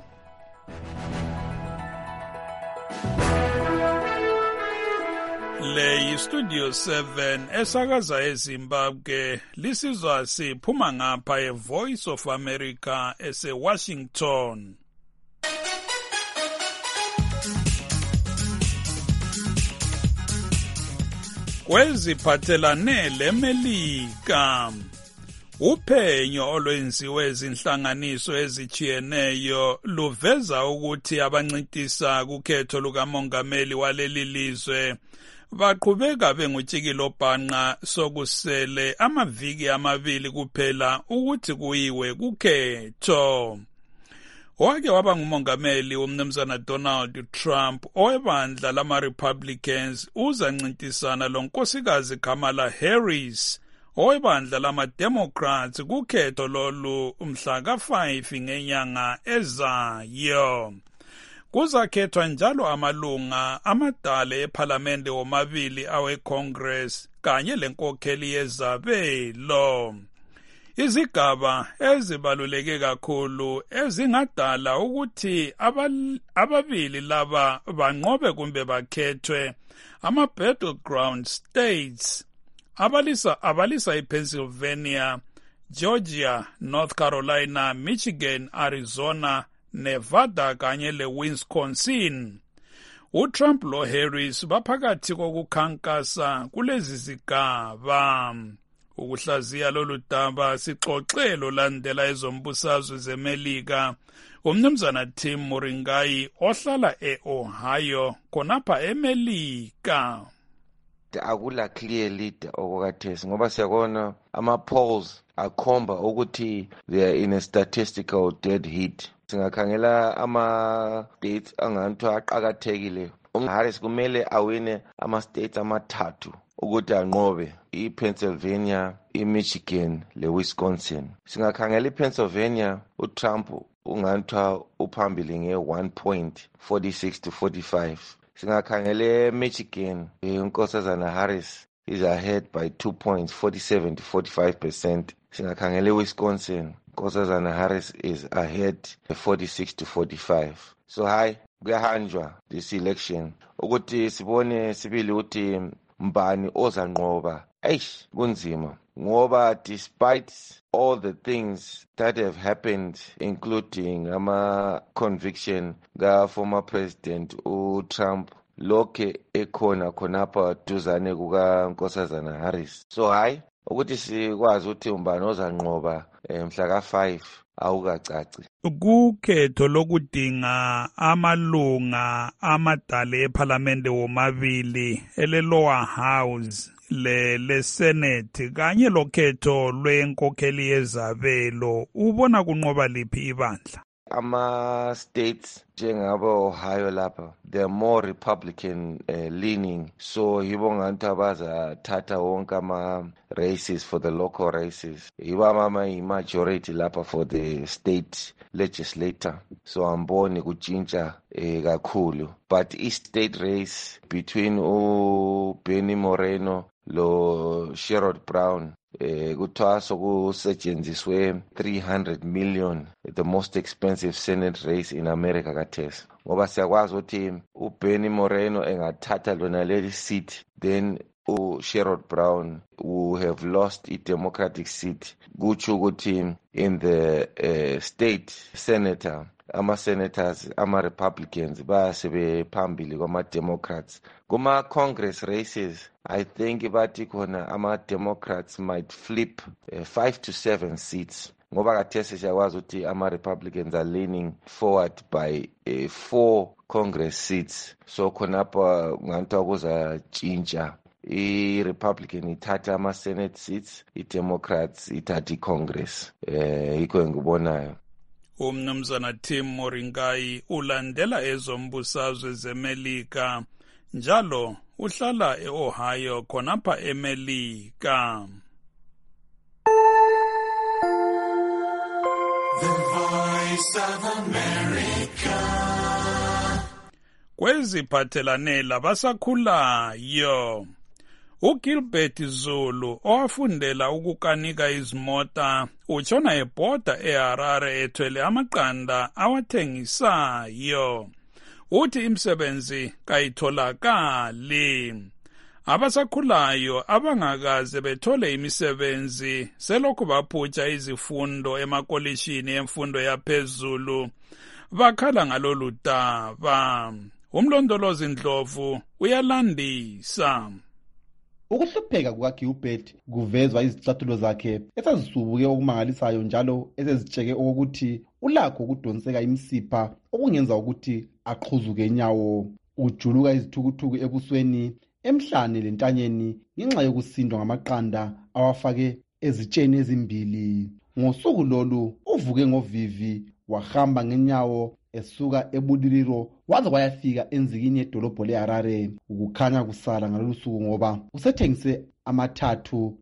Le yiStudio seven esakaza eZimbabwe lisizwa siphuma ngapha eVoice of America eseWashington. Kweziphathelane leMelika uphenyo olwenziwe ezinhlanganiso ezichiyeneyo luveza ukuthi abancintisa kukhetho lukamongameli waleli lizwe baqhubeka bengutshikilo bhanqa sokusele amaviki amabili kuphela ukuthi kuyiwe kukhetho. Wake waba ngumongameli umnumzana Donald Trump owebandla lama Republicans uzancintisana lonkosikazi Kamala Harris owebandla lama-Democrats kukhetho lolu mhla ka five ngenyanga ezayo. Kuzakhethwa njalo amalunga amadala ephalamende womabili awe-Congress kanye lenkokheli yezabelo. Izigaba ezibaluleke kakhulu ezingadala ukuthi ababili laba banqobe kumbe bakhethwe ama-battleground states abalisa abalisa iPennsylvania, Georgia, North Carolina, Michigan, Arizona, Nevada kanye le-Wisconsin. uTrump lo-Harris baphakathi kokukhankasa kulezi zigaba. Ukuhlaziya lolu daba sixoxelo landela ezombusazwe zeMelika umnumzana Tim Moringai ohlala e-Ohio khonapha eMelika. Akula clear lead okwathesi ngoba siyabona ama-polls akhomba ukuthi they are in a statistical dead heat. Singakhangela ama-states anganthiwa aqakathekile. uHarris kumele awine ama-states amathathu ukuthi anqobe iPennsylvania, iMichigan leWisconsin. Singakhangela iPennsylvania, uTrump unganthiwa uphambili nge-one point four six to forty-five. Singakhangela Michigan, uNkosazana Harris is ahead by two points, forty-seven to forty-five percent. Singakhangela Wisconsin, Nkosazana Harris is ahead by forty-six to forty-five. So hi, kuyahanjwa this election ukuthi sibone sibili ukuthi mbani ozanqoba. Eish, kunzima ngoba despite all the things that have happened, including ama conviction ka former president uTrump, lokhe ekhona khonapha duzane kuka Nkosazana Harris. So hayi ukuthi sikwazi ukuthi umbani ozanqoba mhla ka five awukacaci. Kukhetho lokudinga amalunga amadala ephalamende womabili ele-lower house le le-senate kanye lokhetho lwenkokheli yezabelo ubona kunqoba liphi ibandla? Ama-states njengabo-Ohio lapha, they're more Republican uh, leaning, so yibo ngathi abazathatha wonke ama-races for the local races. Yibo ama-majority lapha for the state legislator, so amboni kutshintsha eh, kakhulu. But i-state race between uBenny Moreno lo Sherrod Brown, eh kuthiwa sokusetshenziswe three hundred million, the most expensive Senate race in America kathesi, ngoba siyakwazi ukuthi uBenny Moreno engathatha lona leli seat, then uSherrod Brown will have lost a Democratic seat. Kutsho ukuthi in the uh, state senator, ama-senators, ama-Republicans basebe phambili kwama-Democrats. Kuma-Congress races, I think bathi khona ama-Democrats might flip uh, five to seven seats. Ngoba kathesi siyakwazi ukuthi ama-Republicans are leaning forward by uh, four Congress seats. So khonapha nganthiwa kuzatshintsha. I-Republican ithatha ama-Senate seats, i-Democrats ithatha i-Congress. Eh yikho engikubonayo. Umnumzana Tim Moringai ulandela ezombusazwe zeMelika njalo uhlala e-Ohio khonapha eMelika. The Voice of America. Kweziphathelane labasakhulayo, uGilbert Zulu owafundela ukukanika izimota utshona ebhoda eHarare ethwele amaqanda awathengisayo. Uthi imisebenzi kayitholakali. Abasakhulayo abangakaze bethole imisebenzi selokhu baphutsha izifundo emakolishini emfundo yaphezulu bakhala ngalolu daba. Umlondolozi Ndlovu uyalandisa. Ukuhlupheka kukaGilbert kuvezwa izicathulo zakhe esazisubuke okumangalisayo njalo esezitsheke ukuthi ulakho ukudonseka imisipha okungenza ukuthi aqhuzuke inyawo. Ujuluka izithukuthuku ebusweni, emhlane lentanyeni ngenxa yokusindwa ngamaqanda awafake ezitsheni ezimbili. Ngosuku lolu uvuke ngovivi wahamba ngenyawo esuka eBuliliro waze wayafika enzikini yedolobho leHarare. Ukukhanya kusala ngalolu suku ngoba usethengise amathathu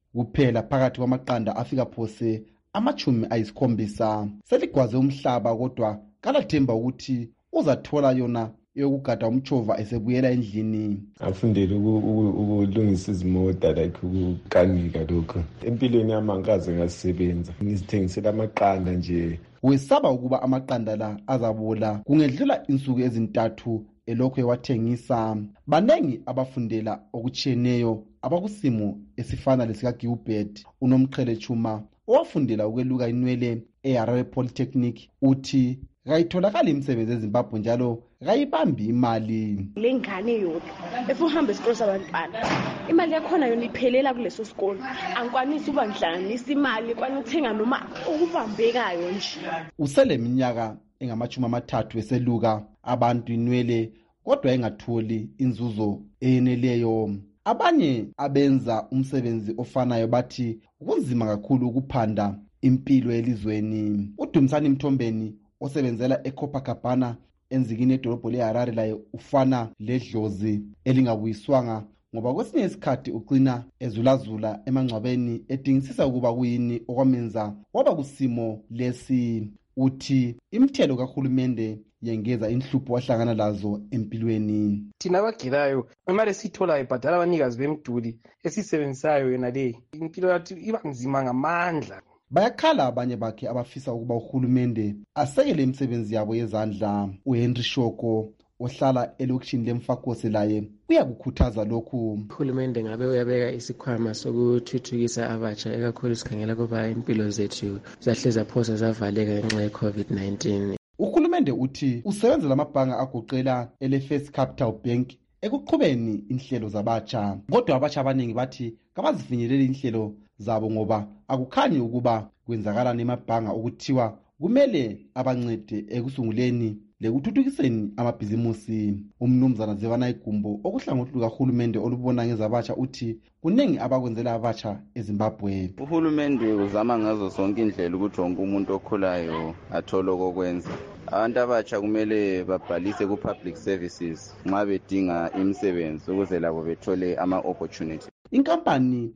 kuphela phakathi kwamaqanda afika phose amachumi ayisikhombisa. Seligwaze umhlaba kodwa kalathemba ukuthi uzathola yona yokugada umchova esebuyela endlini. Afundele ukulungisa izimota like ukukanika lokho. Empilweni yami angikaze ngasisebenza. Ngizithengisela amaqanda nje. Wesaba ukuba amaqanda la azabola kungedlula insuku ezintathu elokho ewathengisa. Banengi abafundela okutshiyeneyo abakusimo esifana lesika Gilbert uNomqhele Chuma owafundela ukweluka inwele eHarare Polytechnic uthi kayitholakala imisebenzi eZimbabwe njalo kayibambi imali. Lengane yodwa efuhamba isikolo sabantwana imali yakhona yona iphelela kuleso sikolo angikwanisi uba ngihlanganisa imali kwana ukuthenga noma ukubambekayo nje. Usele iminyaka engamachumi amathathu eseluka abantu inwele kodwa engatholi inzuzo eneleyo. Abanye abenza umsebenzi ofanayo bathi kunzima kakhulu ukuphanda impilo elizweni. uDumsani Mthombeni osebenzela eCopacabana enzikini edolobho leHarare laye ufana ledlozi elingabuyiswanga ngoba kwesinye isikhathi ucina ezulazula emangcwabeni edingisisa ukuba kuyini okwamenza waba kusimo lesi. Uthi imithelo kahulumende yengeza inhlupho wahlangana lazo empilweni. Thina abagilayo imali esitholayo ibhadala abanikazi bemduli esisebenzisayo yona le impilo yathi iba nzima ngamandla. Bayakhala abanye bakhe abafisa ukuba uhulumende asekele imisebenzi yabo yezandla. uHenry Shoko ohlala elokishini leMfakose laye uyakukhuthaza lokhu. Uhulumende ngabe uyabeka isikhwama sokuthuthukisa abatsha ekakhulu sikhangela kuba impilo zethu zahle zaphosa zavaleka ngenxa ye-COVID nineteen. Uhulumende uthi usebenzela amabhanga agoqela ele-First Capital Bank ekuqhubeni inhlelo zabatsha. Kodwa abatsha abaningi bathi kabazifinyeleli inhlelo zabo ngoba akukhanyi ukuba kwenzakalani emabhanga ukuthiwa kumele abancede ekusunguleni lekuthuthukiseni amabhizimusi. Umnumzana Zevana Igumbo okuhlangothi lukahulumende olubona ngezabatsha uthi kuningi abakwenzela abatsha eZimbabwe. Uhulumende uzama ngazo zonke indlela ukuthi wonke umuntu okhulayo athole okokwenza. Abantu abatsha kumele babhalise ku-public services nxa bedinga imisebenzi ukuze labo bethole ama-opportunity. Inkampani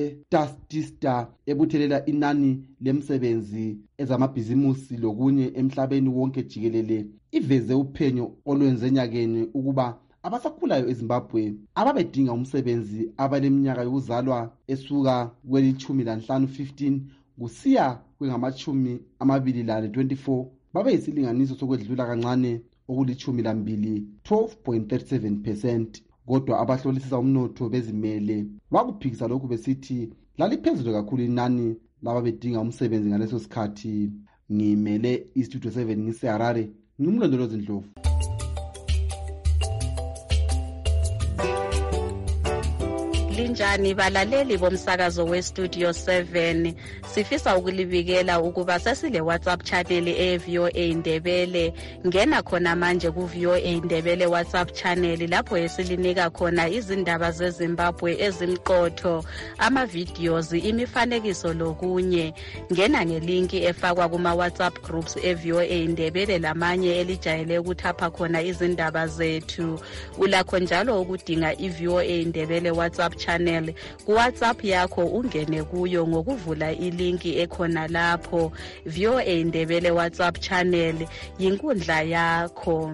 ye-Dastista ebuthelela inani lemsebenzi ezamabhizimusi lokunye emhlabeni wonke jikelele iveze uphenyo olwenze enyakeni ukuba abasakhulayo eZimbabwe ababedinga umsebenzi abaleminyaka yokuzalwa esuka kwelithumi lanhlanu fifteen kusiya kwengamachumi amabili lane twenty-four babe yisilinganiso sokwedlula kancane okulithumi lambili twelve point three seven percent. Kodwa abahlolisisa umnotho bezimele bakuphikisa lokhu besithi laliphezulu kakhulu inani laba bedinga umsebenzi ngaleso sikhathi. Ngimele iStudio seven ngiseHarare ngimlondolozi Ndlovu. Linjani balaleli bomsakazo weStudio seven, sifisa ukulibikela ukuba sesile WhatsApp channel e-V O A Ndebele. Ngena khona manje ku-V O A Ndebele WhatsApp channel lapho esilinika khona izindaba zeZimbabwe ezimqotho, ama-videos, imifanekiso lokunye. Ngena ngelinki efakwa kuma-WhatsApp groups e-V O A Ndebele lamanye elijayele ukuthapha khona izindaba zethu. Ulakho njalo ukudinga i-V O A Ndebele WhatsApp channel ku WhatsApp yakho ungene kuyo ngokuvula ilinki ekhona lapho. V O A Ndebele WhatsApp channel yinkundla yakho.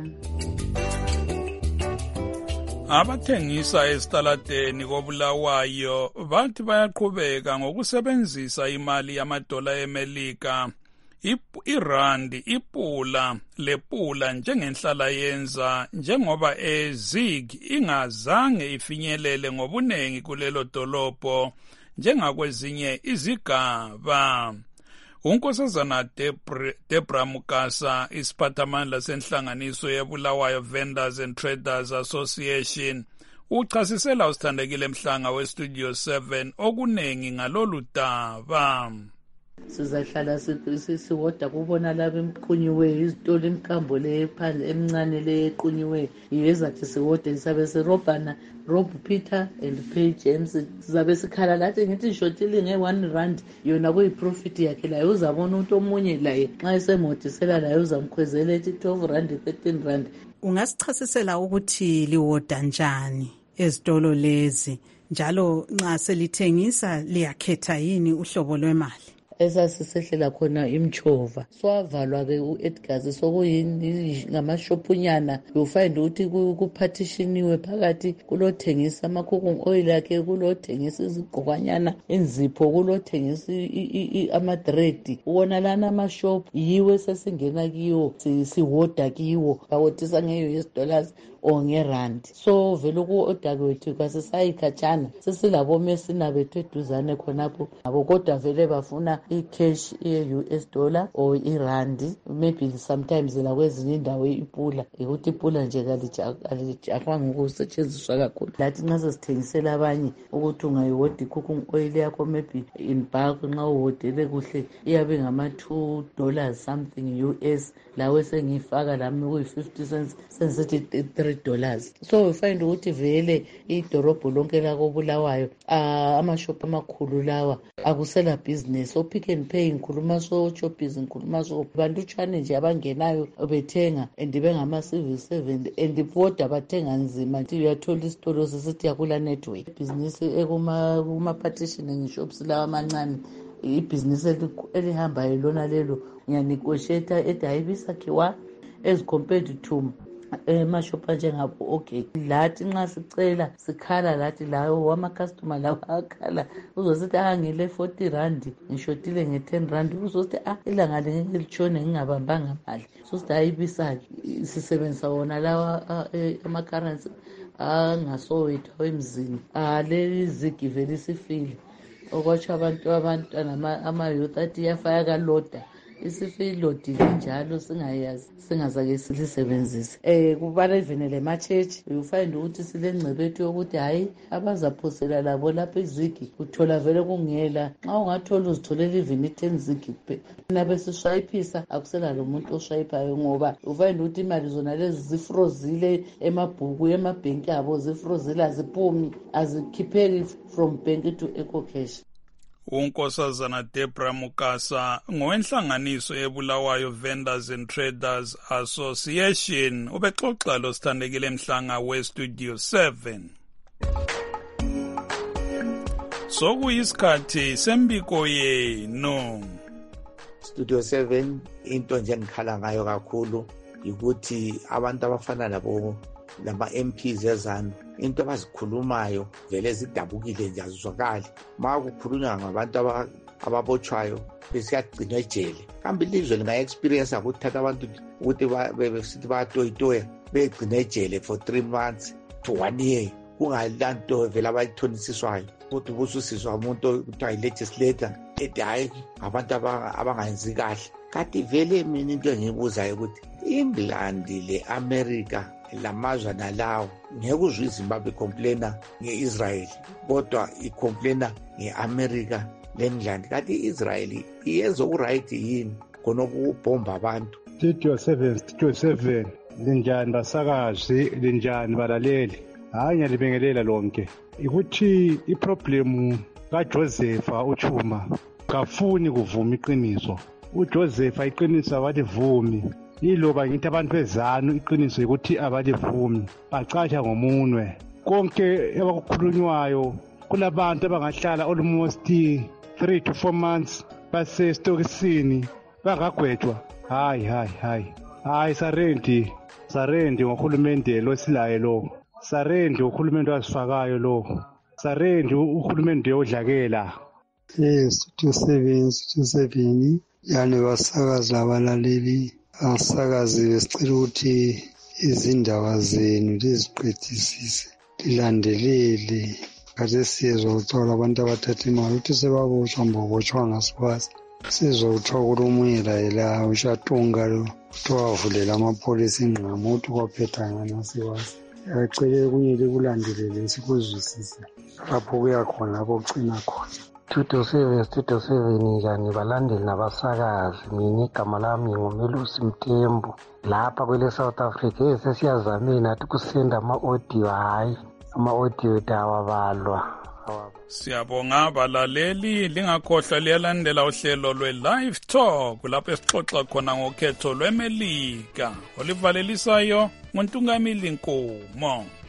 Abathengisa esitaladeni koBulawayo bathi bayaqhubeka ngokusebenzisa imali yamadola eMelika, irandi, ipula lepula njengenhlala yenza, njengoba eZig ingazange ifinyelele ngobunengi kulelo dolobho njengakwezinye izigaba. uNkosazana Debra Mukasa, isiphathamandla senhlanganiso yeBulawayo Vendors and Traders Association, uchasisela usithandekile Mhlanga weStudio seven okunengi ngalolu daba. Sizahlala siwoda kubona laba emqunyiweyo, izitolo imkambo le phandle emncane le equnyiweyo, yiyo ezathi siwoda sisabe sirobhana Rob Peter and Pay James. Sizabe sikhala lathi ngithi shotile nge-one rand yona kuyiprofit yakhe layo, uzabona ukuthi omunye laye nxa esemodisela layo uzamkhwezela ethi twelve rand thirteen rand. Ungasichasisela ukuthi liwoda njani ezitolo lezi Njalo nxa selithengisa liyakhetha yini uhlobo lwemali? Esasisehlela khona imchova swavalwa ke uEdgars sokuyini ngamashopunyana ufind ukuthi kupartitioniwe phakathi kulothengisa amakhuku oil akhe kulothengisa izigqokanyana inzipho kulothengisa amadred ubona lana amashop yiwe sesingena kiwo sihoda kiwo bawotisa nge-U S dollars or ngerand so vele ku-order kwethu kwasesayikhatshana sesilabo mesina bethu eduzane khonapho abo kodwa vele bafuna i-cash ye-U S dollar or irandi maybe sometimes la kwezinye indawo ipula ukuthi ipula nje alijakwanga ukusetshenziswa kakhulu lathi nxa sesithengisela abanye ukuthi ungayihodi cooking oil yakho maybe in bulk nxa uhodele kuhle iyabe ngama-two dollars something U S lawe sengiyifaka lami kuyi-fifty cents sensithi three dollars so we find ukuthi vele idorobho lonke lakobulawayo amashop amakhulu lawa akusela business so Pick n Pay ngikhuluma so Choppies ngikhuluma so bantutshane nje abangenayo bethenga and bengama-civil servant and boda bathenga nzima nti uyathola isitolo sesithi yakula network business ekuma-partitioning shops lawa amancane ibhizinisi elihambayo lona lelo ngiyanegotiate ethi ayibisakhiwa as compared to emashopha njengabo okay lathi nxa sicela sikhala lathi lawo wama-customer lawo akhala uzosithi angile forty rand ngishotile nge-ten rand uzosithi ah ilanga lengeke litshone ngingabambanga mali sosithi ayibisaki sisebenzisa wona lawa ama-currency angasowethu awemzini aleli zigi vele sifile okwatsho abantu abantwana ama-youth athi iyafaya kaloda isifilodile njalo singayazi singazake silisebenzise eh kubala even le ma-church you find ukuthi silengcebethu yokuthi hayi abazaphosela labo lapha izigi uthola vele kungela nxa ungathola uzitholela even i-ten zigi nabe siswayiphisa akusela lo muntu oswayiphayo ngoba ufind ukuthi imali zona lezi zifrozile emabhuku emabhenki abo zifrozile aziphumi azikhipheki from bank to eco cash. uNkosazana Debra Mukasa ngowenhlanganiso yebulawayo Vendors and Traders Association ubexoxa lo sithandekile emhlanga weStudio seven. Sokuyisikhathi sembiko yenu. Studio seven into nje ngikhala ngayo kakhulu ukuthi abantu abafana labo lama M Ps ezanu into abazikhulumayo vele zidabukile nje azizwakali ma kukhulunywa ngabantu ababotshwayo besiyagcina ejele kambe ilizwe linga-experience ukuthatha abantu ukuthi besithi bayatoyitoya begcina ejele for three months to one year kungalanto vele abayithonisiswayo ukuthi ubususizwa umuntu kuthiwa yi-legislator ethi hhayi abantu abangayenzi kahle kanti vele mina into engiyibuzayo ukuthi England le-America lamazwe nalawo ngeke uzwe iZimbabwe complaina nge-Israel kodwa icomplaina nge-America le-England kanti i-Israel iyenza okuright yini khona ukubhomba abantu. Studio seven Studio seven linjani basakazi linjani balaleli hayi ngiyalibengelela lonke ukuthi iproblemu kaJosepha uChuma kafuni kuvuma iqiniso uJosepha iqiniso abalivumi iloba ngithi abantu bezanu iqiniso ukuthi abalivumi bacatsha ngomunwe konke abakukhulunywayo kulabantu abangahlala almost three to four months basestokisini bangagwetshwa hayi hayi hayi hayi sarendi sarendi ngohulumende lo silaye lo sarendi uhulumende wasifakayo lo sarendi uhulumende odlakela. Yes, Studio seven Studio seven yani basakazi labalaleli asakazi besicela ukuthi izindaba zenu liziqedisise lilandelele kade siyezwa kuthiwa abantu abathatha imali ukuthi sebabotshwa mbobotshwa ngasibazi sizwa kuthiwa kulomunye laye la ushatunga lo kuthiwa wavulela amapholisa ingqamo ukuthi kwaphetha ngani asiwazi acele kunye likulandelele sikuzwisise lapho kuya khona lapho kucina khona. Studio seven Studio seven njani balandeli nabasakazi mina igama lami nguMelusi Mthembu lapha kwele South Africa sesiyazamini athi kusenda ama-audio hayi ama-audio ethu awabalwa. Siyabonga abalaleli lingakhohlwa liyalandela uhlelo lwe-Live Talk lapho esixoxa khona ngokhetho lweMelika olivalelisayo nguNtungamili Nkomo.